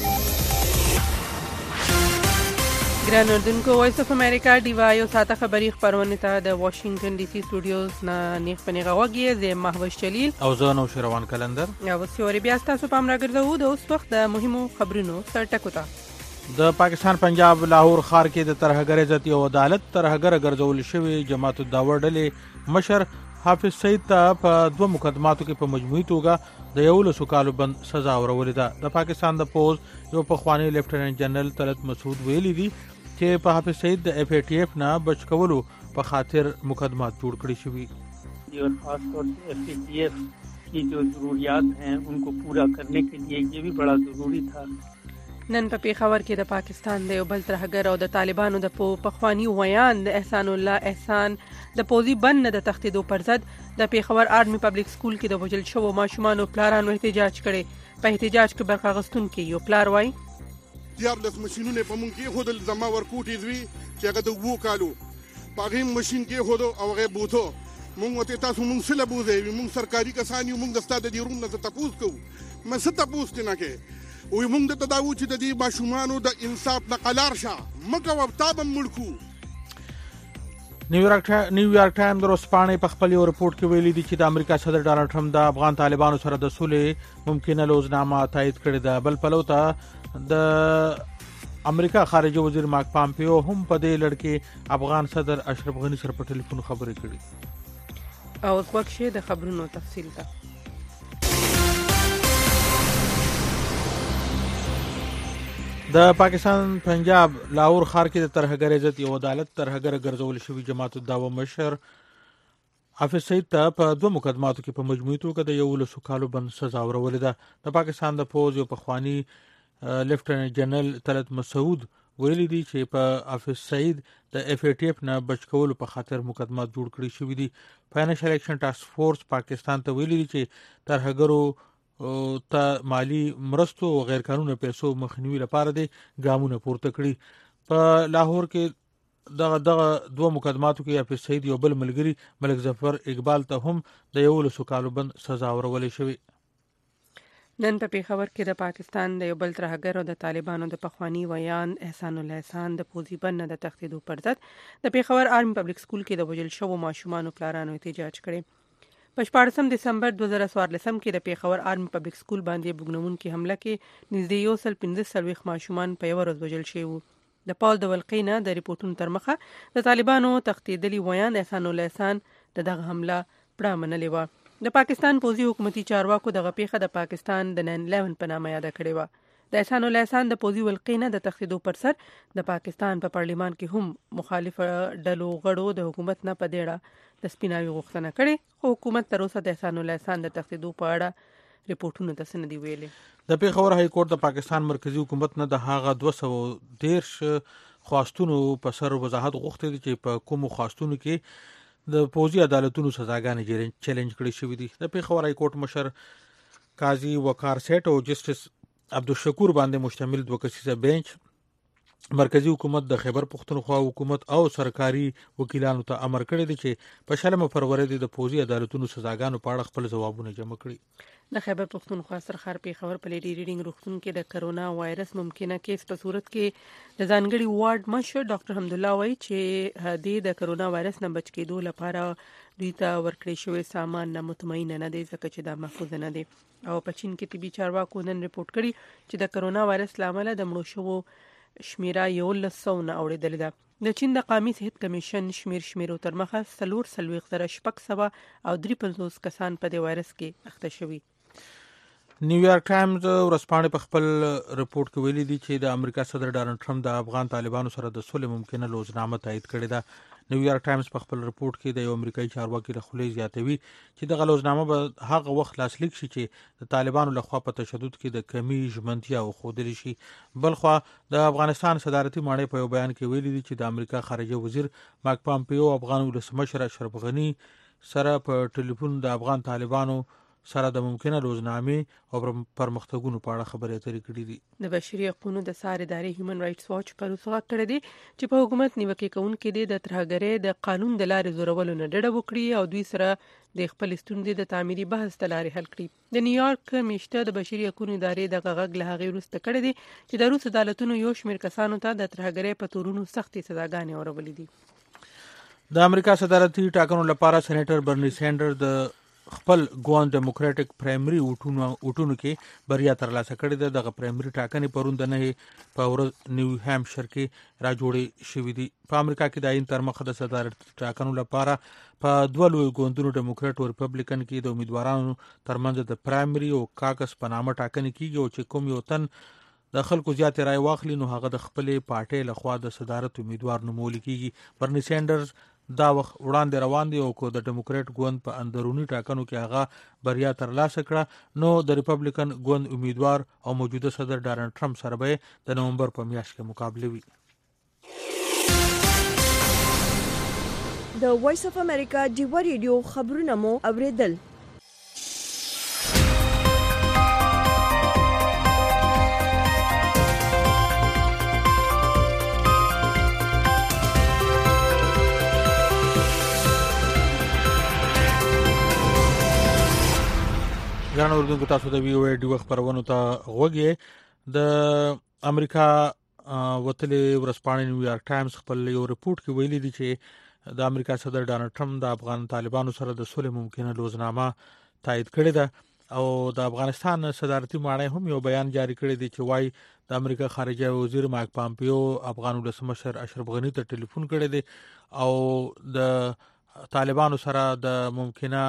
ګران اردوونکو، وایس اف امریکا ډیوا یو ساته خبری خبرونه ته د واشنگټن ډي سي سټوډیوز نه نیغ پنیغه وږي زه محوش جلیل او زه نو شروان کلندر. یا وسوري بیا تاسو په امر راګرځو د اوس وخت د مهمو خبرونو سر ټکو ته. د پاکستان پنجاب لاهور ښار کې د ترهګر عزت او عدالت ترهګر ګرځول شوی جماعت الدعوه ډلې مشر حافظ سعید ته په دوه مقدماتو کې په مجموعي توګه د یو لسو کالو بند سزا ورولې ده. د پاکستان د پوز یو پخوانی لیفټیننټ جنرال طلعت مسعود ویلي دي چې په حافظ سعید د ایف ای ٹی ایف نه بچ کولو په خاطر مقدمات جوړ کړي شوي اور خاص طور سے ایف ای ٹی ایف کی جو ضروریات ہیں ان کو پورا کرنے کے لیے یہ بھی بڑا ضروری تھا. نن په پیښور کې د پاکستان د یو بل ترهګر او د طالبانو د پخوانی ویان د احسان الله احسان د پوزي بند د تختیدو پر ضد د پیښور آرمي پبلک سکول کې د وجل شوو ماشومان او پلارانو احتجاج کړي. په احتجاج کې برخه اخیستونکي یو پلار وایي دیارلس ماشینونه په مونږ کې خودل زما ورکوټي دوی چې هغه د وو کالو باغې ماشین کې خودو او هغه بوته مونږ ته تاسو مونږ سره بوزي مونږ سرکاري کسان یو مونږ د ستاده دی روم نه تاسو کو مې ست تاسو نه کې وي مونږ ته داوو چې د دې ماشومانو د انصاف نه قلار شه مکه و تابم ملکو. نیویارک نیویارک ټایم د روسپانې په خپل یو رپورت کې ویلي دي چې د امریکا صدر ډانلډ ټرمپ د افغان طالبانو سره د صلح ممکنه لوزنامه تایید کړې ده. بل پلو ته د امریکا خارجه وزیر مارک پامپیو هم په دې لړ کې افغان صدر اشرف غنی سره په ټلیفون خبرې کړې. او وکشه د خبرونو تفصیل ته د پاکستان پنجاب لاهور ښار کې د ترهګر عزت او عدالت ترهګر ګرځول شوی جماعت الدعوه مشر حافظ سعید ته په دوه مقدماتو کې په مجموعي توګه د یو لسو کالو بند سزا ورولې ده. د پاکستان د پوز یو پخوانی لیفټیننټ جنرال طلعت مسعود ویلي دي چې په حافظ سعید د ایف ای ٹی ایف نه بچ کولو په خاطر مقدمات جوړ کړي شوي دي. فاینانشل ایکشن ټاسک فورس پاکستان ته ویلي دي چې ترهګرو ته مالی مرستو او غیر قانوني پیسو مخنیوي لپاره دي ګامونه پورته کړي. په لاهور کې دغه دغه دوه مقدماتو کې حافظ سعید یو بل ملګری ملک ظفر اقبال ته هم د یو لسو کالو بند سزا ورولې شوی. نن په پیښور کې د پاکستان د یو بل ترهګر او د طالبانو د پخوانی ویان احسان الله احسان د پوزي بند د تختیدو پر ضد د پیښور آرمي پبلک سکول کې د وجل شوو ماشومان او پلارانو احتجاج کړي. په شپاړسم دسمبر دوه زره څوارلسم کې د پیښور آرمي پبلک سکول باندې بوګنمونکي حمله کې نږدې یو سل پنځه څلوېښت ماشومان په یوه ورځ وژل شوي وو. د پال د ولقۍ نه د ریپورټونو تر مخه د طالبانو تښتېدلي ویان احسان الله احسان د دغه حمله پړه منلې وه. د پاکستان پوځي حکومتي چارواکو دغه پیښه د پاکستان د ناین الیون په نامه یاده کړې وه. د احسان الله احسان د پوځي ولقۍ نه د تښتېدو پر سر د پاکستان په پارلیمان کې هم مخالف ډلو غړو د حکومت نه په دیړه د سپیناوي غوښتنه کړې، خو حکومت تر اوسه د احسان الله احسان د تښتېدو په اړه ریپورټونه ته څه نه دي ویلي. د پیښور های کورټ د پاکستان مرکزی حکومت نه د هغه دوه سوه دېرش خواستونو په سر وضاحت غوښتي دي چې په کومو خواستونو کې د پوځي عدالتونو سزاګانې چیلنج کړي شوې دي. د پیښور های کورټ مشر قاضي وقار سیټ او جسټس عبدالشکور باندې مشتمل دوه کسیزه بینچ مرکزی حکومت د خیبر پختونخوا حکومت او سرکاري وکیلانو ته امر کړی دی چې په شلمه فروری د پوځي عدالتونو سزاګانو په اړه خپل ځوابونه جمع کړي. د خیبر پختونخوا سرخار پیښور په لیډي ریډینګ روغتون کې د کرونا وایرس ممکنه کیس په صورت کې د ځانګړي وارډ مشر ډاکټر حمدالله وایي چې د کرونا وایرس نه بچ کېدو لپاره دوی ته ورکړی شوی سامان نه مطمئن نه دی ځکه چې دا محفوظ نه دی. او په چین کې طبي چارواکو نن ریپورټ کړي چې د کرونا وایرس له امله د مړو شوو شمیره یولس سوه نه اوړېدلې ده. د چین د قومي صحت کمیشن شمیر شمیرو تر مخه څلور څلوېښت زره شپږ سوه او درې پنځوس کسان په دې وایرس کې اخته شوي. نیویارک ټایمز ورځپاڼې په خپل رپورټ کې ویلي دي چې د امریکا صدر ډانلډ ټرمپ د افغان طالبانو سره د صلح ممکنه لوزنامه تایید کړې ده. نیویارک ټایمز په خپل رپورت کې د یو امریکایي چارواکي له خولې زیاتوي چې دغه لوزنامه به هغه وخت لاسلیک شي چې د طالبانو لخوا په تشدد کې د کمی ژمنتیا وښودل شي. بلخوا د افغانستان صدارتي ماڼۍ په یو بیان کې ویلي دي چې د امریکا خارجه وزیر مایک پامپیو افغان ولسمشر اشرف غني سره په ټلیفون د افغان طالبانو سره د ممکنه لوزنامې او پرمختګونو په اړه خبرې اترې کړې دي. د بشري حقوقو د سار ادارې هیومن رائټس واچ پر وسوغه کړی دی چې په حکومت نیوکه کوونکې دي د ترهګرۍ د قانون د لارې زورولو نه ډډه وکړي او دوی سره د خپل ستونزې د تعمیري بحث د لارې حل کړي. د نیویارک میشته د بشري حقوقو ادارې د غږ له هغې وروسته کړی دی چې د روس عدالتونو یو شمېر کسانو ته د ترهګرۍ په تورونو سختې سزاګانې اورولې دي. د امریکا صدارتي ټاکنو لپاره سېنیټر برني سینډر د خپل ګوند ډیموکراټک پرایمري ووټونو کې بریا ترلاسه کړې ده. دغه پرایمري ټاکنې پرون د نهې په ورځ نیو هامشیر کې راجوړې شوې دي. په امریکا کې د عین تر مخه د صدارتي ټاکنو لپاره په دوه لویو ګوندونو ډیموکراټ او ریپبلیکن کې د امیدوارانو ترمنځ د پرایمري او کاکس په نامه ټاکنې کیږي او چې کوم یو تن د خلکو زیاتې رای واخلي نو هغه د خپلې پارټۍ لخوا د صدارت امیدوار نومول کیږي. برني سینډرز دا وخت وړاندې روان دی او کو د ډیموکراټ ګوند په اندرونی ټاکنو کې هغه بریا ترلاسه کړه نو د ریپبلیکن ګوند امیدوار او موجوده صدر ډانلډ ټرمپ سره به د نومبر په میاشت کې مقابله وي. د وایس اف امریکا ډیوا ریډیو خبرونه مو اوریدل. ګران اوریدونکو تاسو د وی او ای ډیو خبرونو ته غوږی. د امریکا وتلې ورځپاڼې نیویارک ټایمز خپل یو رپورت کې ویلي دي چې د امریکا صدر ډانلډ ټرمپ د افغان طالبانو سره د صلح ممکنه لوزنامه تایید کړې ده او د افغانستان صدارتي ماڼۍ هم یو بیان جاری کړی دی چې وایي د امریکا خارجه وزیر مایک پامپیو افغان ولسمشر اشرف غني ته ټلیفون کړی دی او د طالبانو سره د ممکنه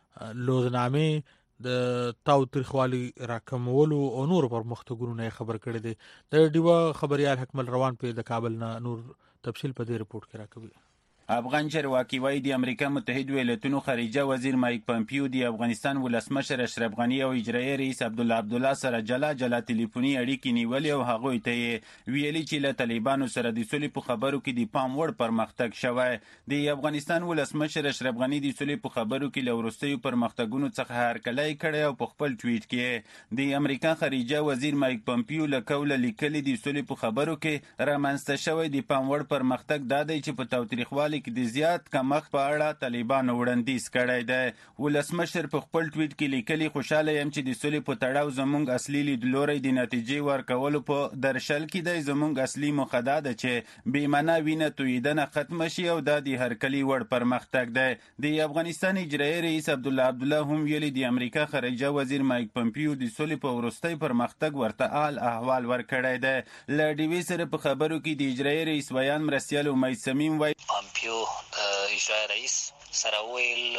لوزنامې د تاو تریخوالي راکمولو او نور پرمختګونو نه خبر کړی دی. د ډیوا خبريال حکمل روان په د کابل نه نور تفصیل په دې رپورت کې راکوي. افغان چارواکي وايي د امریکا متحده ایالاتونو خارجه وزیر مایک پامپیو د افغانستان ولسمشر اشرف غني او اجرایي رئیس عبدالله عبدالله سره جلا جلا ټلیفوني اړیکې نیولې او هغوی ته ویلي چې له طالبانو سره د صلح په خبرو کې د پام وړ پرمختګ شوی. د افغانستان ولسمشر اشرف غني د صلح په خبرو کې له وروستیو پرمختګونو څخه هرکلی کړی او په خپل ټویټ کې د امریکا خارجه وزیر مایک پامپیو له قوله لیکلي د صلح په خبرو کې رامنځته شوی د پام وړ پرمختګ دا دی چې په تاوتریخوالي کې د زیات کمښت په اړه طالبانو وړاندیز کړی دی. ولسمشر په خپل ټویټ کې لیکلي خوشاله یم چې د صلح په تړاو زموږ اصلي لیدلوری د نتیجې ورکولو په درشل کې دی. زموږ اصلي موخه دا ده چې بې معنا وینه تویدنه ختمه شي او دا د هرکلي وړ پرمختګ دی. د افغانستان اجرایي رئیس عبدالله عبدالله هم ویلي د امریکا خارجه وزیر مایک پامپیو د صلح په وروستي پرمختګ ورته حال احوال ورکړی دی. له ډیوې سره په خبرو کې د اجرایي رئیس ویان مرستیال امید صمیم وایي پامپیو د اجرایي رئیس سره ویل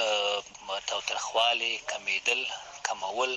تاوتریخوالي کمیدل کمول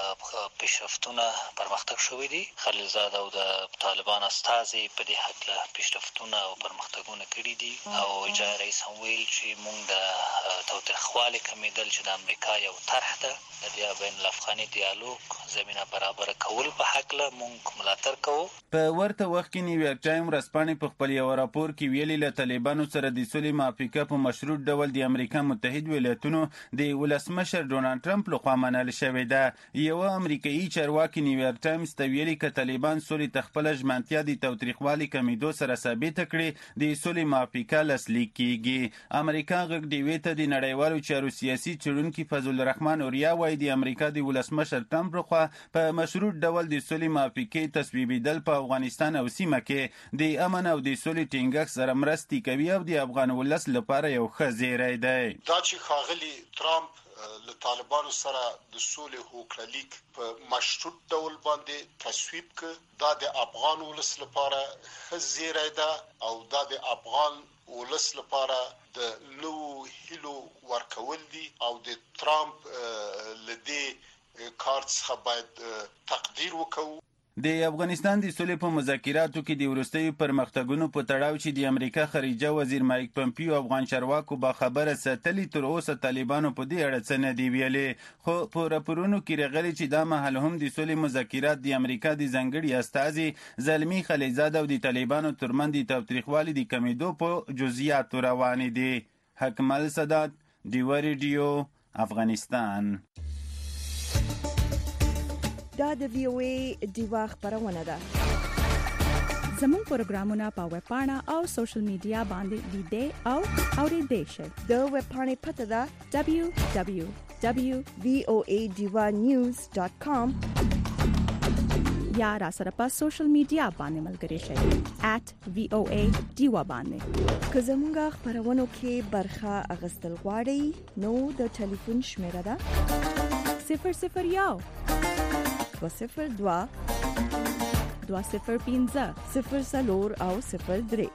پیشرفتونه پرمختګ شوې دي. خلیلزاد او د طالبان استازي په دې حق له پیشرفتونه او پرمختګونه کړي دي او اجرایي رئیس هم ویل چې موږ د تاوتریخوالي کمیدل چې د امریکا یو طرح ده د بیا بین الافغاني دیالوګ زمينه برابر کول په حق له موږ ملاتړ کوو. په ورته وخت کې نیویارک ټایم ورځپاڼې په خپل یو راپور کې ویلي له طالبانو سره د صلح موافقه په مشروط ډول د امریکا متحده ایالاتونو د ولسمشر ډونالډ ټرمپ لخوا منل شوې ده. یو امریکایي چارواکي نیویارک ټایمز ته ویلي که طالبان صلح ته خپله ژمنتیا د تاوتریخوالي کمیدو سره ثابته کړي د صلح موافقه لاسلیک کیږي. امریکا غږ ډیوې ته د نړیوالو چارو سیاسي څېړونکي فضل الرحمن اوریا وایي د امریکا د ولسمشر ټرمپ لخوا په مشروط ډول د صلح موافقې تصویبېدل په افغانستان او سیمه کې د امن او د صلح ټینګښت سره مرستې کوي او د افغان ولس لپاره یو ښه زیری دی. دا چې ښاغلي ټرمپ له طالبانو سره د صلح هوکړه لیک په مشروط ډول باندې تصویب کړ دا د افغان ولس لپاره ښه زیری ده او دا د افغان ولس لپاره د نو هیلو ورکول دي او د ټرمپ لدی کار څخه باید تقدیر وکړو. د افغانستان د سولې په مذاکراتو کې د وروستیو پرمختګونو په تړاو چې د امریکا خارجه وزیر مایک پمپیو افغان چارواکو با خبره ساتلي، تر اوسه طالبانو په دې اړه څه نه دي ویلي. خو په راپورونو کې راغلي چې دا مهال هم د سولې مذاکرات د امریکا د ځانګړي استازي زلمي خلیزاد او د طالبانو ترمنځ د تاوتریخوالي د کمیدو په جزئیاتو روانې دي. حکمل سادات، ډیوه ریډیو، افغانستان. دا د وی او ای ډیوا خبرونه ده. زموږ پروګرامونه په ویب پاڼه او سوشل میډیا باندې لیدئ او اورېدئ شئ. د ویب پاڼې پته ده دبلیو دبلیو دبلیو وی او ای ډیوا نیوز ډاٹ کام یا را سره په سوشل میډیا باندې ملګري شئ ایٹ وی او ای ډیوا باندې. که زموږ خبرونو کې برخه اخیستل غواړئ نو د ټلیفون شمیره ده صفر صفر یو دو صفر دوا دوا صفر پینزه صفر سلور او صفر درې.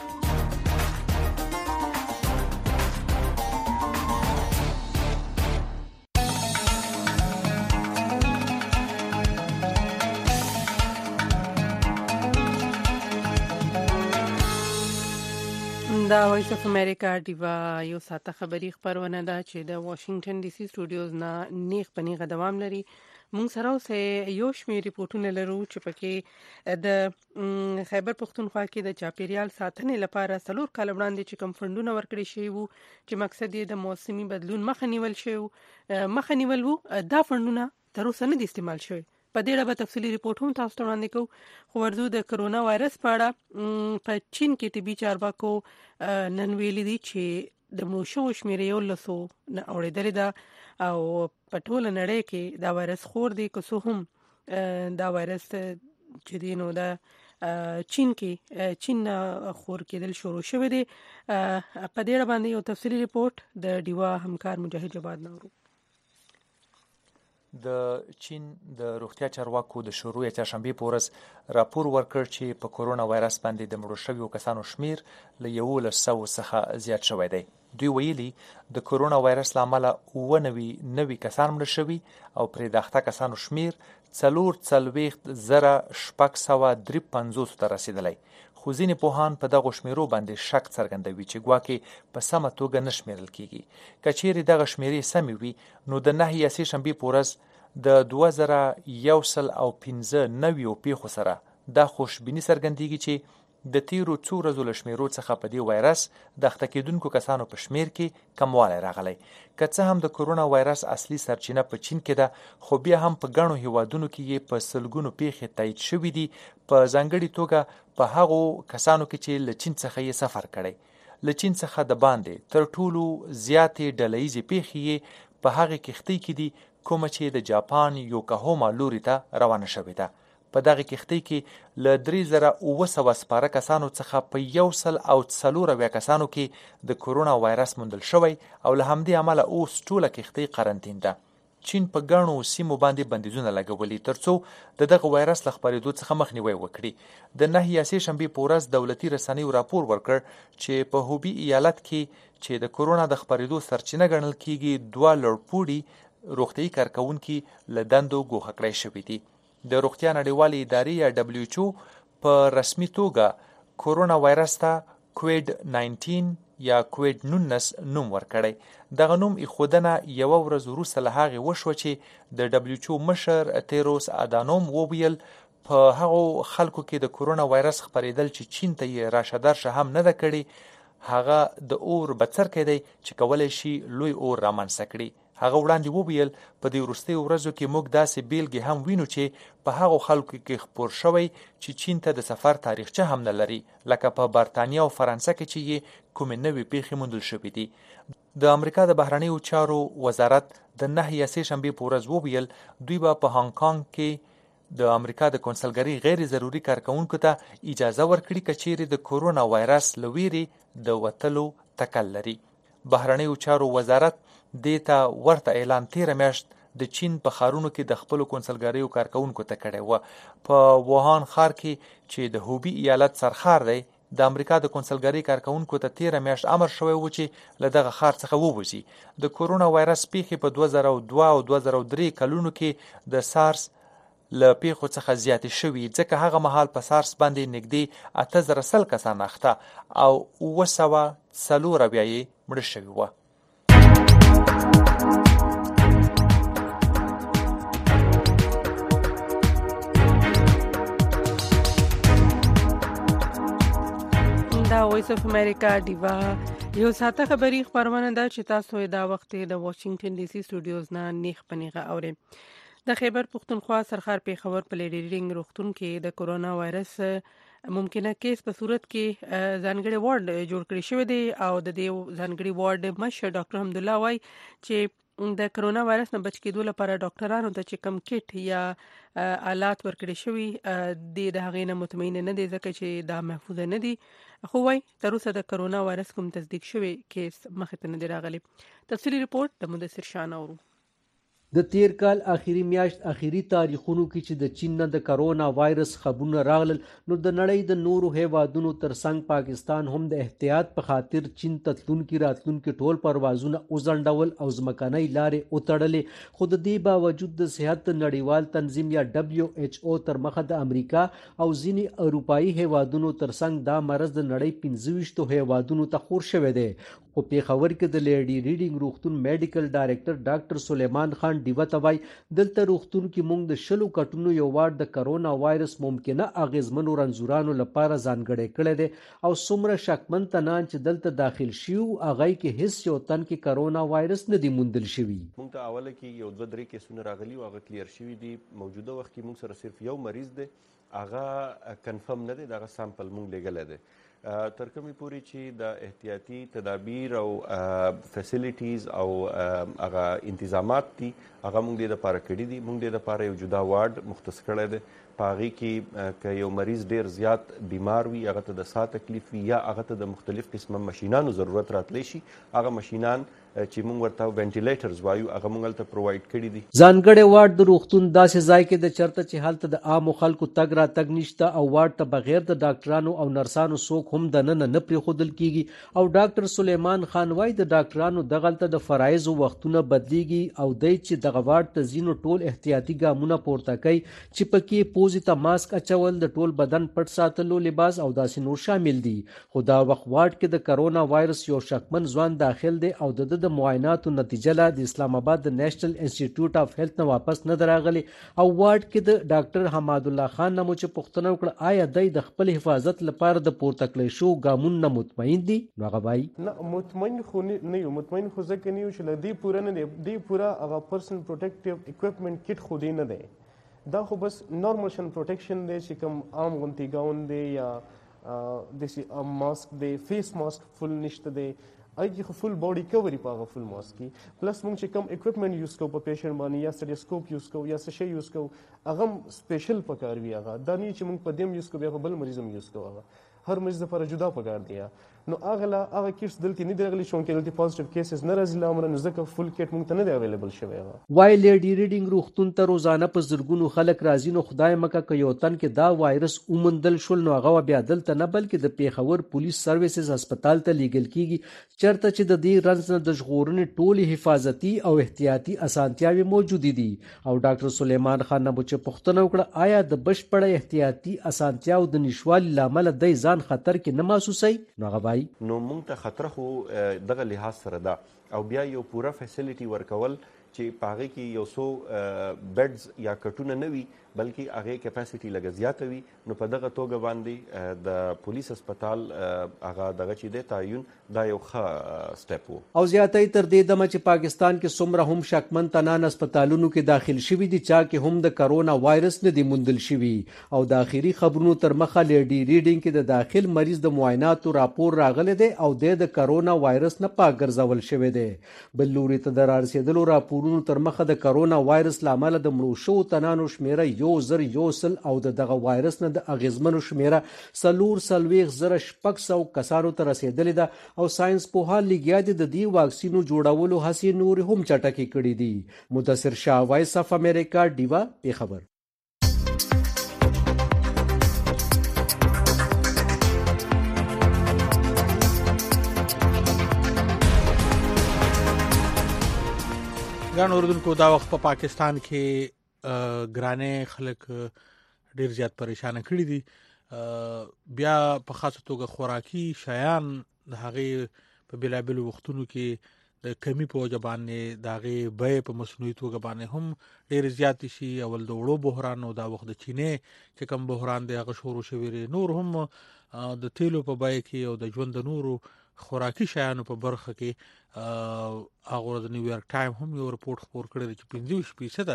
دا وایس اف امریکا ډیوا یو ساته خبری خبرونه ده چې د واشنگټن ډي سي سټوډیوز نه نیغ پنیغه دوام لري. مونږ سره اوسه یو شمېر ریپورتونه لرو چې پکې د خیبر پختونخوا کې د چاپیریال ساتنې لپاره څلور کال وړاندې چې کوم فندونه ورکړي شوي وو چې مقصد یې د موسمي بدلون مخه نیول شوی مخه نیول وو، دا فندونه تر اوسه نه دي استعمال شوي. په دې اړه به تفصیلي ریپورت هم تاسو ته وړاندې کوو. خو ورځو د کرونا وایرس په اړه په چین کې طبي چارواکو نن ویلي دي چې د مړو شوو شمېره یو لسو نه اوړېدلې ده او په ټوله نړۍ کې دا وایرس خور دی، که څه هم دا وایرس چې دی نو دا چین کې چین خور کېدل شروع شوی دی. په دې اړه باندې یو تفصیلي ریپورت د ډیوا همکار مجاهد جواد نورو. د چین د روغتیا چارواکو د شروع چهارشنبه په ورځ راپور ورکړ چې په کورونا وایرس باندې د مړو شویو کسانو شمیر له یولس سوه څخه زیات شوی دی. دوی ویلي د کورونا وایرس له امله اووه نوي نوي کسان مړه شوي او پرې د اخته کسانو شمیر څلور څلوېښت زره شپږ سوه درې پنځوس ته رسېدلی. خو ځینې پوهان په دغو شمیرو باندې شک څرګندوي چې ګواکې په سمه توګه نه شمیرل کیږي. که چیرې دغه شمیرې سمې وي نو د نهه یا سې شنبې په ورځ د دوه زره یو سل او پنځه نویو پیښو سره دا خوشبیني څرګندېږي چې د تیرو څو ورځو له شمیرو څخه په دې وایرس د اخته کېدونکو کسانو په شمیر کې کموالی راغلی. که څه هم د کورونا وایرس اصلي سرچینه په چین کې ده، خو بیا هم په ګڼو هیوادونو کې یې په سلګونو پیښې تایید شوي دي، په ځانګړې توګه په هغو کسانو کې چې له چین څخه یې سفر کړی. له چین څخه د باندې تر ټولو زیاتې ډلهییزې پیښې یې په هغې کښتۍ کې دي کومه چې د جاپان یوکاهوما لوري ته روانه شوې ده. په دغه کښتۍ کې له درې زره اووه سوه سپاره کسانو څخه په یو سل او څلور اویا کسانو کې د کورونا وایرس موندل شوی او له همدې امله اوس ټوله کښتۍ قرنطین ده. چین په ګڼو سیمو باندې بندیزونه لګولي ترڅو د دغه وایرس له خپرېدو څخه مخنیوی وکړي. د نهه یا سې شنبې په ورځ دولتي رسنیو راپور ورکړ چې په هوبي ایالت کې چې د کورونا د خپرېدو سرچینه ګڼل کیږي دوه لوړپوړي روغتیايي کارکوونکي له دندو ګوښه کړای شوي دي. د روغتیا نړیوالې ادارې یا دبلیو ایچ او په رسمي توګه کورونا وایرس ته کووید نولس یا کووید نولس نوم ورکړی. دغه نوم ایښودنه یوه ورځ وروسته له هغې وشوه چې د دبلیو ایچ او مشر تیروس ادانوم وویل په هغو خلکو کې د کورونا وایرس خپرېدل چې چین ته یې راشه درشه هم نه ده کړې، هغه د اور بڅرکی دی چې کولی شي لوی اور رامنځته کړي. هغه وړاندې وویل په دې وروستیو ورځو کې موږ داسې بیلګې هم وینو چې په هغو خلکو کې خپور شوی چې چین ته د سفر تاریخچه هم نه لري، لکه په برطانیه او فرانسه کې چې یې کومې نوې پیښې موندل شوي دي. د امریکا د بهرنیو چارو وزارت د نهه یا سې شنبې په ورځ وویل دوی به په هانګ کانګ کې د امریکا د کنسلګرۍ غیر ضروري کارکوونکو ته اجازه ورکړي که چیرې د کورونا وایرس له ویرې د وتلو تکل لري. بهرنیو چارو وزارت دې ته ورته اعلان تیره میاشت د چین په ښارونو کې د خپلو کنسلګریو کارکوونکو ته کړی و. په ووهان ښار کې چې د هوبي ایالت سرښار دی د امریکا د کنسلګرۍ کارکوونکو ته تیره میاشت امر شوی و چې له دغه ښار څخه ووځي. د کورونا وایرس پیښې په دوه زره دوه او دوه زره درې کلونو کې د سارس له پیښو څخه زیاتې شوي ځکه هغه مهال په سارس باندې نږدې اته زره سل کسان اخته او اوه سوه څلور اویا یې مړه شوي وه. دا وایس اف امریکا دیوا یو ساته خبری خبرونه ده چې تاسو دا وخت د واشنگټن ډي سي سټوډیوز نه نیخ پنیغه اورئ. د خیبر پختونخوا سرخار پیښور په لیډي ریډینګ روغتون کې د کورونا وایرس ممکنه کیس په صورت کې ځانګړي وارډ جوړ کړی شوی دی او د دې ځانګړي وارډ مشر ډاکټر حمدالله وای چې د کورونا وایرس نه بچ کېدو لپاره ډاکټرانو ته چې کم کټ یا آلات ورکړي شوي د هغې نه مطمئن نه دي ځکه چې دا محفوظ نه دي. خو وای تر اوسه د کورونا وایرس کوم تصدیق شوی کیس مخې ته نه دی راغلی. تفصیلي رپورټ د مدثر شاه اورو. د تیر کال اخیری میاشت اخیری تاریخونو کې چې د چین نه د کرونا وایرس خبرونه راغلل نو د نړۍ د نورو هیوادونو ترڅنګ پاکستان هم د احتیاط په خاطر چین ته تلونکي راتلونکي ټول پروازونه وځنډول او ځمکنۍ لارې وتړلې. خو د دې باوجود د صحت نړیوال تنظیم یا دبلیو ایچ او تر مخه د امریکا او ځینې اروپایي هیوادونو ترڅنګ دا مرض د نړۍ پنځه ویشتو هیوادونو ته خور شوی دی. خو پیښور کې د لیډي ریډینګ روغتون میډیکل ډایرکټر ډاکټر سلیمان خان ډیوه ته وایي دلته روغتون کې موږ د شلو کټونو یو وارډ د کرونا وایرس ممکنه اغیزمنو رنځورانو لپاره ځانګړی کړی دی او څومره شکمن تنان چې دلته داخل شیو هغه کې هیڅ یو تن کې کرونا وایرس نه دی موندل شوی. موږ ته اوله کې یو دوه درې کیسونه راغلي او هغه کلیر شوي دي. موجوده وخت کې موږ سره صرف یو مریض دی هغه کنفرم نه دی، دغه سامپل موږ لګلی دی. تر کومې پورې چې د احتیاطي تدابیر او فیسیلیټیز او هغه انتظامات دي هغه موږ دې دپاره کړي دي. موږ دې دپاره یو جدا وارډ مختص کړی دی. په هغې کې که یو مریض ډېر زیات بیمار وي، هغه ته د ساه تکلیف وي یا هغه ته د مختلف قسمه مشینانو ضرورت راتلی شي، هغه مشینان چې موږ ورته وینټیلیټرز وایو هغه موږ هلته پرووایډ کړي دي. ځانګړی وارډ د روغتون داسې ځای کې د چرته چې هلته د عامو خلکو تګ راتګ نشته او وارډ ته بغیر د ډاکټرانو او نرسانو څوک هم دننه نه پرېښودل کیږي. او ډاکټر سلیمان خان وایي د ډاکټرانو دغلته د فرایضو وختونه بدلیږي او دی چې دغه وارډ ته ځینو ټول احتیاطي ګامونه پورته کوي چې پکې پوزې ته ماسک اچول، د ټول بدن پټ ساتلو لباس او داسې نور شامل دي. خو دا وخت وارډ کې د کرونا وایرس یو شکمن ځوان داخل دی او د د معایناتو نتیجه لا د اسلام آباد د نیشنل انسټیټیوټ اف هیلث نه واپس نه دراغلي. او وارډ کې د ډاکټر حماد الله خان نه مو چې پوښتنه وکړه آیا دی د خپل حفاظت لپاره د پورته کړی شو ګامونو نه مطمئن دي؟ نو هغه وایي نه مطمئن خو نه یو، مطمئن خو ځکه نه یو چې له دې پوره نه دی، دې پوره هغه پرسنل پروټیکټیو اکوپمنټ کټ خو دی نه دی. دا خو بس نارمل شن پروټیکشن دی چې کوم عام غونتی ګاون دی یا داسې ماسک دی، فیس ماسک فل نشته دی، هغې خو فل باډي کوري په هغه فل ماسک کې. پلس موږ چې کوم اکوپمنټ یوز کوو په پیشنټ باندې یا سټیسکوپ یوز کوو یا څه شی یوز کوو هغه هم سپیشل پکار وي. هغه دا نه چې موږ په دې هم یوز کوو بیا په بل مریض هم یوز کوو، هغه هر مریض لپاره جدا پکار دی. نو هغه لا هغه کیټس دلته نه دی راغلی چونکې دلته پازیټیو کیسز نه راځي له امره، نو ځکه فل کیټ موږ ته نه دی اویلیبل شوی. هغه وای لیډي ریډینګ روغتون ته روزانه په زرګونو خلک راځي. نو خدای مکه که یو تن کې دا وایرس وموندل شول نو هغه بیا دلته نه بلکې د پیښور پولیس سرویسز هسپتال ته لیږل کیږي چرته چې د دې رنځ نه د ژغورنې ټولې حفاظتي او احتیاطي اسانتیاوې موجودې دي. او ډاکټر سلیمان خان نه چې پوښتنه وکړه آیا د بشپړه احتیاطي اسانتیاو د نشوالي له امله دی ځان خطر کې نه محسوسوي؟ نو هغه وایي نو موږ ته خطر خو دغه لحاظ سره ده او بیا یو پوره فیسیلیټي ورکول چې په هغې کې یو څو بیډز یا کټونه نه وي بلکې هغې کیپاسټي لږه زیاته وي. نو په دغه توګه باندې د پولیس هسپتال هغه دغه چې دی تعین دا یو ښه سټیپ و. او زیاتۍ تر دې دمه چې پاکستان کې څومره هم شکمن تنان هسپتالونو کې داخل شوي دي چا کې هم د کرونا وایرس نه دی موندل شوي. او د آخري خبرونو تر مخه لیډي ریډینګ کې د داخل مریض د معایناتو راپور راغلی دی او د کرونا وایرس نه پاک ګرځول شوی دی. بل لوري ته د رارسېدلو راپورونو تر مخه د کرونا وایرس له امله د مړو شوو تنانو شمیره یو زر یو سل او د دغه وایرس نه د اغیزمنو شمیره څلور څلوېښت زره شپږ سوه کسانو ته رسېدلې ده. او ساینس پوهان لګیا دي د دې واکسینو جوړولو هڅې نورې هم چټکې کړي دي. مدثر شاه، وایس اف امریکا، ډیوا، پیښور. ګران اوردونکو دا وخت په پاکستان کې ګرانې خلک ډیر زیات پریشان کړي دي. بیا په خاصه توګه خوراکي شیان د هغه په بلابل وختونو کې د کمی په وجه باندې د هغه بیه په مصنوعي توګه باندې هم ډیر زیات شي. اول د وړو بحران او د وخت د چینه چې کوم بحران دی هغه شروع شوی. نور هم د تیلو په بیه کې او د ژوند د نورو خوراکي شیانو په برخه کې هغه د نیویارک ټایم هم یو رپورت خپور کړی چې پنځه فیصد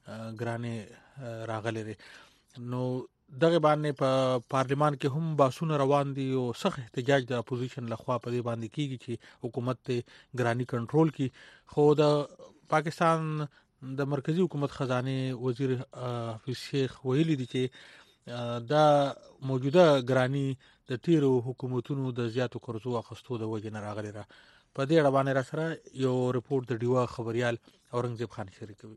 ګرانې راغلي دي. نو دغه باندې په پارلیمان کې هم باسونه روان دي او سخت احتجاج د اپوزیشن لخوا په دې باندې کیږي چې حکومت ته ګرانی کنټرول کی. خو د پاکستان د مرکزی حکومت خزانه وزیر حفیظ شیخ ویلي دي چې دا موجوده ګرانی د تیرو حکومتونو د زیاتو قرضو اخستو د وجه نه راغلي را. په دې اړه باندې را سره یو رپورت د ډیوا خبريال اورنګزیب خان شریکوي.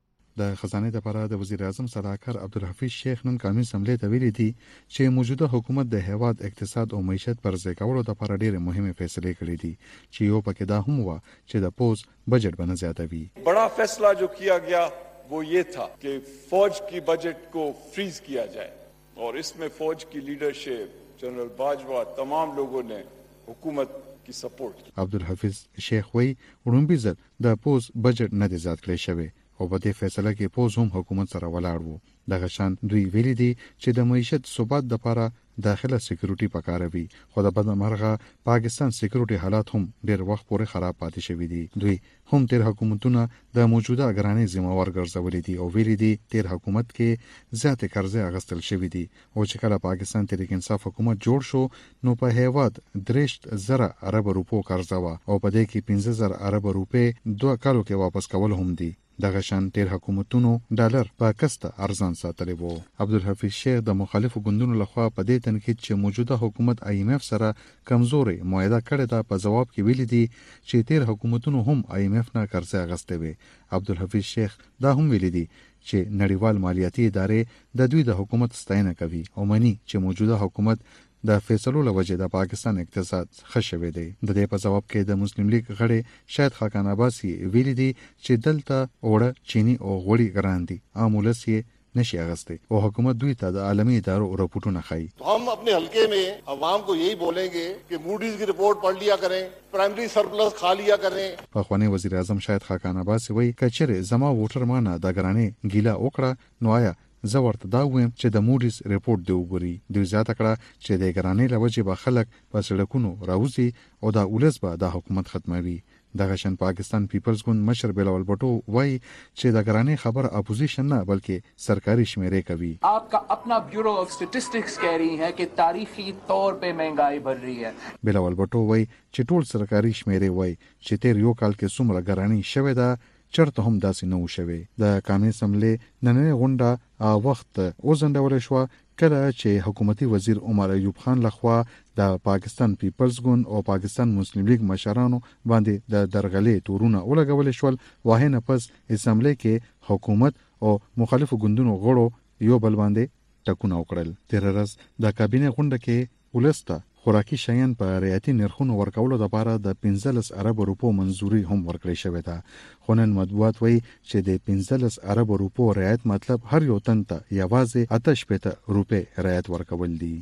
د خزانه لپاره د وزیر اعظم صلاحکار عبدالحفیظ شیخ نن قانوني اسمبلی ته ویلي دي چې موجوده حکومت د هیواد اقتصاد او معیشت پر ځای کولو لپاره ډېرې مهمه فیصلې کړې دي چې یو پکې دا هم و چې د پوز بجٹ بنا زیاتوي. बड़ा फैसला जो किया गया वो ये था कि फौज की बजट को फ्रीज किया जाए और इसमें फौज की लीडरशिप जनरल बाजवा तमाम लोगों ने हुकूमत की सपोर्ट की. عبدالحفیظ شیخ وی وړومبي ځل د پوز بجٹ نه دی زیات کړی شوی او په دې فیصله کې پوز هم حکومت سره ولاړ وو. دغه شان دوی ویلي دي چې د معیشت ثبات لپاره داخله سکیورټي پکاروي خو د بد مرغه پاکستان سکیورټي حالات هم ډیر وخت پورې خراب پاتې شوي دي. دوی هم تیر حکومتونه د موجوده اګرانۍ ذمہوار ګرځولي دي او ویلي دي تیر حکومت کې زیات قرضې اغستل شوي دي او چې کله پاکستان تحریک انصاف حکومت جوړ شو نو په هیواد درشت زره ارب روپو قرض و او په دې کې پنځه زره ارب روپې دوه کالو کې واپس کول هم دي. دغه شان تیر حکومتونو ډالر په کسته ارزان ساتلی وو. عبدالحفیظ شیخ د مخالفو ګوندونو لخوا په دې تنقید چې موجوده حکومت آی ایم ایف سره کمزوري معاهده کړې ده په جواب کې ویلي دي چې تیر حکومتونو هم آی ایم ایف نه قرضې اغستې وي. عبدالحفیظ شیخ دا هم ویلي دي چې نړیوال مالیاتي ادارې د دوی د حکومت ستاینه کوي او مني چې موجوده حکومت د فیصلو لوجه د پاکستان اقتصاد ښه شوی دی. د دې په جواب کې د مسلم لیگ غړي شاهد خاقان عباسي ویلي دي چې دلته اوړه چینی او غوړي ګران دي عام ولس یې نشي اغسته او حکومت دوی ته د عالمي ادارو رپورټونه ښيي. हम अपने हलके में अवाम को यही बोलेंगे कि मूडीज की रिपोर्ट पढ़ लिया करें, प्राइमरी सरप्लस खा लिया करें. پخوانی وزیر اعظم شاهد خاقان عباسي وایي کچره زما ووټر مانه د ګرانې ګیله وکړه نو آیا زه ورته دا وایم چې د موډیز ریپورت دی وګوري. دوی زیاته کړه چې د ګرانۍ له وجې به خلک په سړکونو راوځي او د ولس به د حکومت ختموي. دغه شان پاکستان پیپلز ګوند مشر بلاول بټو وایي چې د ګرانۍ خبر اپوزیشن نه بلکې سرکاري شمیرې کوي. आपका अपना ब्यूरो ऑफ स्टैटिस्टिक्स कह रही है कि तारीखी तौर पे महंगाई बढ़ रही है. بلاول بټو وایي چې ټول سرکاري شمیرې وایي چې تیر یو کال کې څومره ګرانۍ شوې ده چرته هم داسې نه وشوي. د قانوني اسمبلی نننۍ غونډه وخت وزندول شو کله چې حکومتي وزیر عمر ایوب خان لخوا د پاکستان پیپلز ګوند او پاکستان مسلم لیگ مشرانو باندې د درغلې تورونه ولګول شول. واهنه پس اسمبلی کې حکومت او مخالفو ګوندونو غړو یو بل باندې ټکونه وکړل. تیر ورځ د کابینه غونډه کې ولسته خوراکي شیان په رعایتي نرخونو ورکولو لپاره د پنځلس ارب روپو منزوري هم ورکړې شوې ده. خو نن مطبوعات وایي چې د پنځلس ارب روپو رعایت مطلب هر یو تن ته یوازې اته شپېته روپۍ رعایت ورکول دي.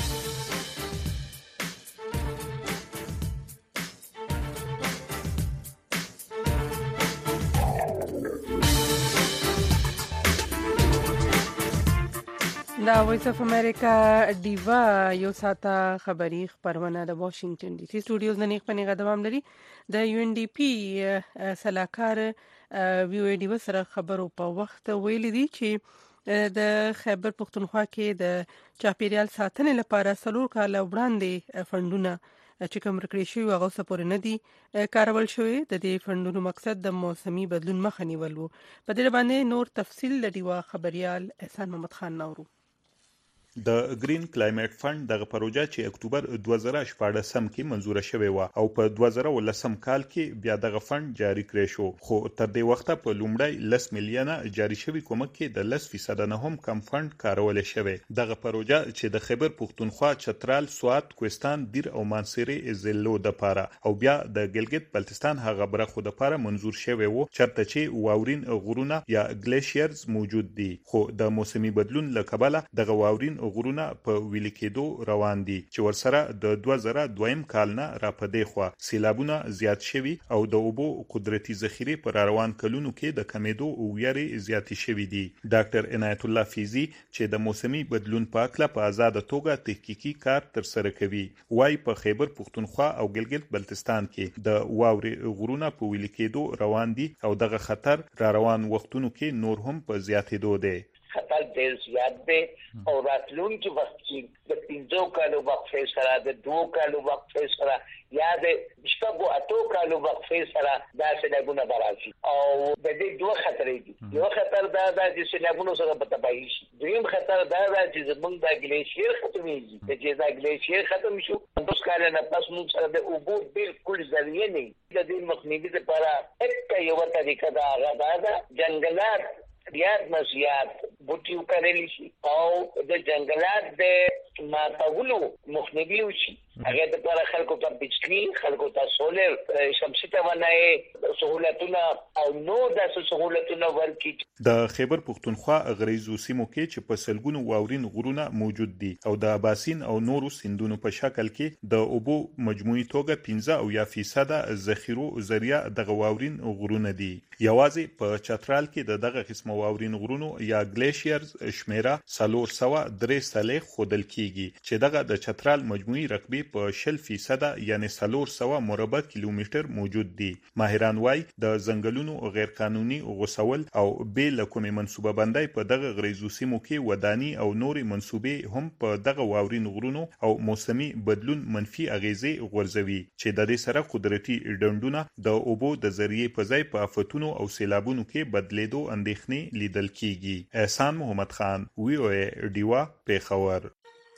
دا وایس اف امریکا ډیوا یو ساته خبری خبرونه د واشنگټن ډي سي سټوډیوز نه نیغ پنیغه دوام لري. د یو ان ډي پی سلاکار وی او ډیوا سره خبرو په وخت ویل دي چې د خیبر پختونخوا کې د چاپیریال ساتنې لپاره څلور کاله وړاندې فندونه چې کوم ورکړي شوی هغه سپور نه دي کارول شوی. د دې فندونو مقصد د موسمي بدلون مخه نیول وو. په دې باندې نور تفصیل د ډیوا خبريال احسان محمد خان نورو. د ګرین کلایمټ فند دغه پروژه چې اکتوبر دوه زره شپاړسم کې منزور شوې و او په دوه زره ولسم کال کې بیا دغه فند جاری کړی شو، خو تر دې وخته په لومړی لس میلیونه جاری شوی کومک کې د لس فیصد نه هم کم فند کارول شوی. دغه پروژه چې د خیبر پښتونخوا، چترال، سوات، کوهستان، دیر او مانسیری ضلعو د پاره او بیا د ګلګت بلتستان هغه برخو د پاره منزور شوی وو چرته چې واورین غرونه یا ګلیشیرز موجود دي، خو د موسمي بدلون له کبله دغه واورین غرونه په ویل کېدو روان دي چې ورسره د دوه زره دویم کال نه را پدې خو سیلابونه زیات شوي او د اوبو قدرتي ذخیره پر روان کلونو کې د کمیدو او ویری زیاتې شوي دي. ډاکټر عنایت الله فیضی چې د موسمي بدلون په اړه په آزاد توګه تحقیقي کار تر سره کوي، وايي په خیبر پښتونخوا او ګلګت بلتستان کې د واورې غرونه په ویل کېدو روان دي او دغه خطر را روان وختونو کې نور هم په زیاتېدو دی. خطر ډېر زیات دی او راتلونکي وخت کې د پنځو کالو وقفې سره د دوو کالو وقفې سره یا د شپږو اتو کالو وقفې سره دا سیلابونه به راشي او د دې دوه خطرې دي. یو خطر دا ده چې سیلابونو سره به تباهي شي، دویم خطر دا ده چې زموږ د ګلیشیر ختمېږي. چې دا ګلیشیر ختم شو اوس کال نه پس موږ سره د اوبو بالکل ذریعه نه د دې مخنیوي لپاره اته یو طریقه دا هغه ده جنگلات زیات مسیات بوټي وکړل شي او د جنگلات د ماتولو مخنیوي وشي. هغه د پر خلکو ته بجلی، خلکو ته سولر، شمسي توانایي سہولتونه او نو د سہولتونه ورکړي. د خیبر پښتونخوا غریزو سیمو کې چې په سلګونو واورین غرونه موجود دي او د اباسین او نورو سیندونو په شکل کې د اوبو مجموعي توګه پنځه او یا فیصد ذخیرو ذریعہ د واورین غرونه دي. یوازې په چترال کې د دغه قسمه واورین غرونو یا ګلیشیرز شمیره څلور سوه درې سلې خودل کیږي چې دغه د چترال مجموعي رقبه په شل فیصد یعنی څلور سوه مربع کیلومتر موجود دي. ماهران وايي د ځنګلونو غیر قانوني غوسول او بې له کومې منصوبه بندۍ په دغه غریزو سیمو کې وداني او نورې منصوبې هم په دغه واورین غرونو او موسمي بدلون منفي اغیزې غورځوي چې د دې سره قدرتي ډنډونه د اوبو د ذریعې په ځای په آفتونو او سیلابونو کې بدلیدو اندېښنې لیدل کیږي. احسان محمد خان، وی او ای ډیوا، پیښور.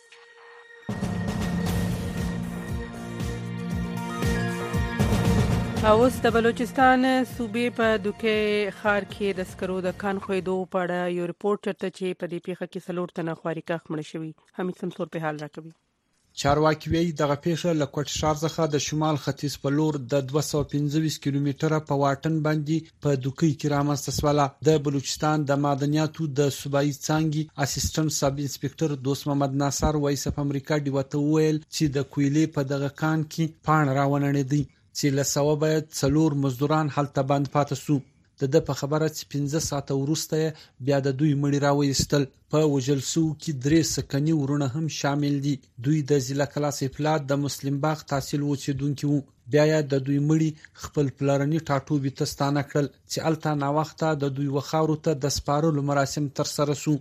اوس د بلوچستان صوبې په دوکې ښار کې د سکرو د کان خویدو په اړه یو رپورټ چرته چې په دې پیښه کې څلور تنه خوارکه مړه شوي. حمید سمسور په حال راکوي. چارواکي وایي دغه پیښه له کوټ ښار څخه د شمال ختیځ په لور د دوه سوه پنځه ویشت کیلومتره په واټن باندې په دوکې کې رامنځته شوله. د بلوچستان د معدنیاتو د صوبایي څانګې اسسټنټ سب انسپکټر دوست محمد ناصر وایس په امریکا ډیوه ته وویل چې د کویلې په دغه کان کې پاڼ راونړېدی چې له سوه باید څلور مزدوران هلته بند پاتې سو. د ده په خبره چې پنځه ساعته وروسته بیا د دوی مړي راویستل. په وژل سوو کې درې سکني ورونه هم شامل دي. دوی د ضلع کلاس افلات د مسلم باغ تحصیل اوسېدونکي وو. بیا یې د دوی مړي خپل پلرني ټاټوبي ته ستانه کړل چې هلته ناوخته د دوی وخاورو ته د سپارلو مراسم ترسره سو.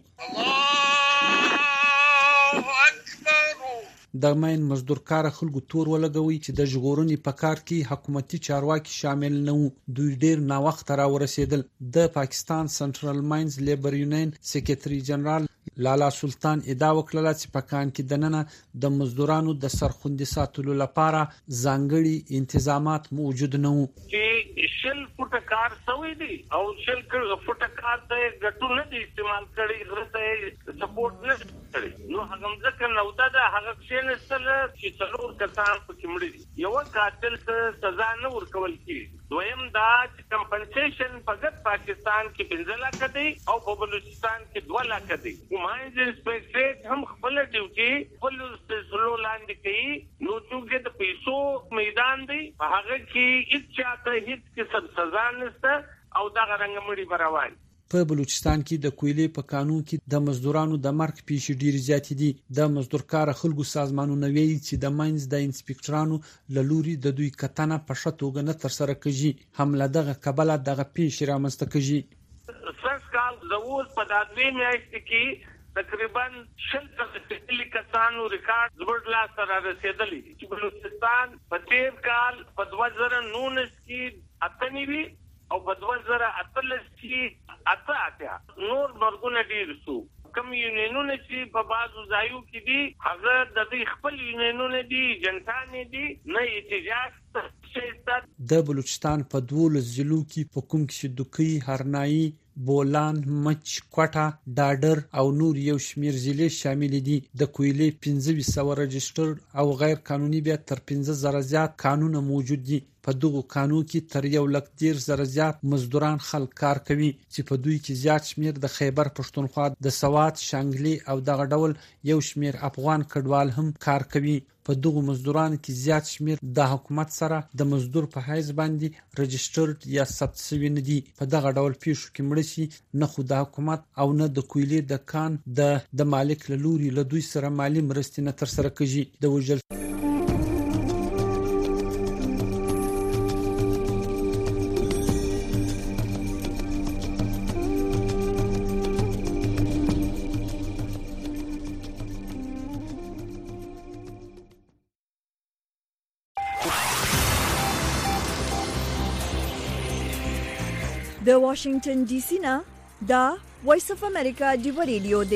د ماین مزدور کار خلکو تور ولګوي چې د ژغورنې په کار کې حکومتي چارواکي شامل نه وو. دوی ډیر ناوخته را ورسېدل. د پاکستان سنټرل ماینز لیبر یونین سیکریټري جنرال لالا سلطان ادعا وکړه چې په کان کې دننه د مزدورانو د سرخوندي ساتلو لپاره ځانګړي انتظامات موجود نه وو. شل فوټه کار سوی دی او شل فوټه کار ته ګټو نه دی استعمال کړي، غرته سپورټ نه کړي. نو هغه ځکه نو دا هغه څه نستل چې څلور کسان پکې مړي دي. یو قاتل ته سزا نه ورکول کیږي. دویم دا چې کمپنسیشن فقط پاکستان کې پنځه لک دی او په بلوچستان کې دوه لک دی. ماینز انسپکټریټ هم خپل ډیوټي خپل سلسلو لاندې کوي. نو چې د پیسو میدان دی هغه کې هیڅ چاته هیڅ قسم سزا نشته او دا غرنګ مړي بروان. په بلوچستان کې د کویلې په قانون کې د مزدورانو د مرګ پیښې ډېرې زیاتې دي. د مزدور کار خلکو سازمانونه وایي چې د ماینز د انسپکټرانو له لوري د دوی کتنه په ښه توګه نه ترسره کېږي. هم له دغه کبله دغه پیښې رامنځته کېږي. سږ کال د اوس په دا دوې میاشتې کې تقریبا شل کسانو کسانو ریکارډ زموږ لاسته را رسېدلی دي چې بلوچستان په تېر کال په دوه زره نولس کې اته نوي او په دوه زره اتلس کې اته اتیا نور مرګونه ډېر سو. کم یونینونه چې په بازو ځایو کې دي هغه د دې خپل یونینونه دي جنټان دي نه احتجاج د بلوچستان په دولس ضلعو کې په کوم کې دوکي هرنايي بولان مچ کوټه ډاډر او نور یو شمیر ضلع شامل دي د کویلې پنځه سوه رجستر او غیر قانوني بیا تر پنځه زره زیات قانون موجود دي په دغه قانون کې تر یو لک ډیر زره زیات مزدوران خلک کار کوي چې په دوی کې زیات شمیر د خیبر پښتونخوا د سوات شانګلي او دغه ډول یو شمیر افغان کډوال هم کار کوي په دغه مزدوران کې زیات شمیر د حکومت سره د مزدور په حیث باندې رجسترډ یا ثبت شوی نه دي په دغه ډول پیښو کې مړ شي نه خو د حکومت او نه د کویلې د کان د د مالک له لوري له دوی سره مالی مرستې نه تر سره کیږي د وجل د واشنگټن ډي سي نه دا وایس اف امریکا دی ریډیو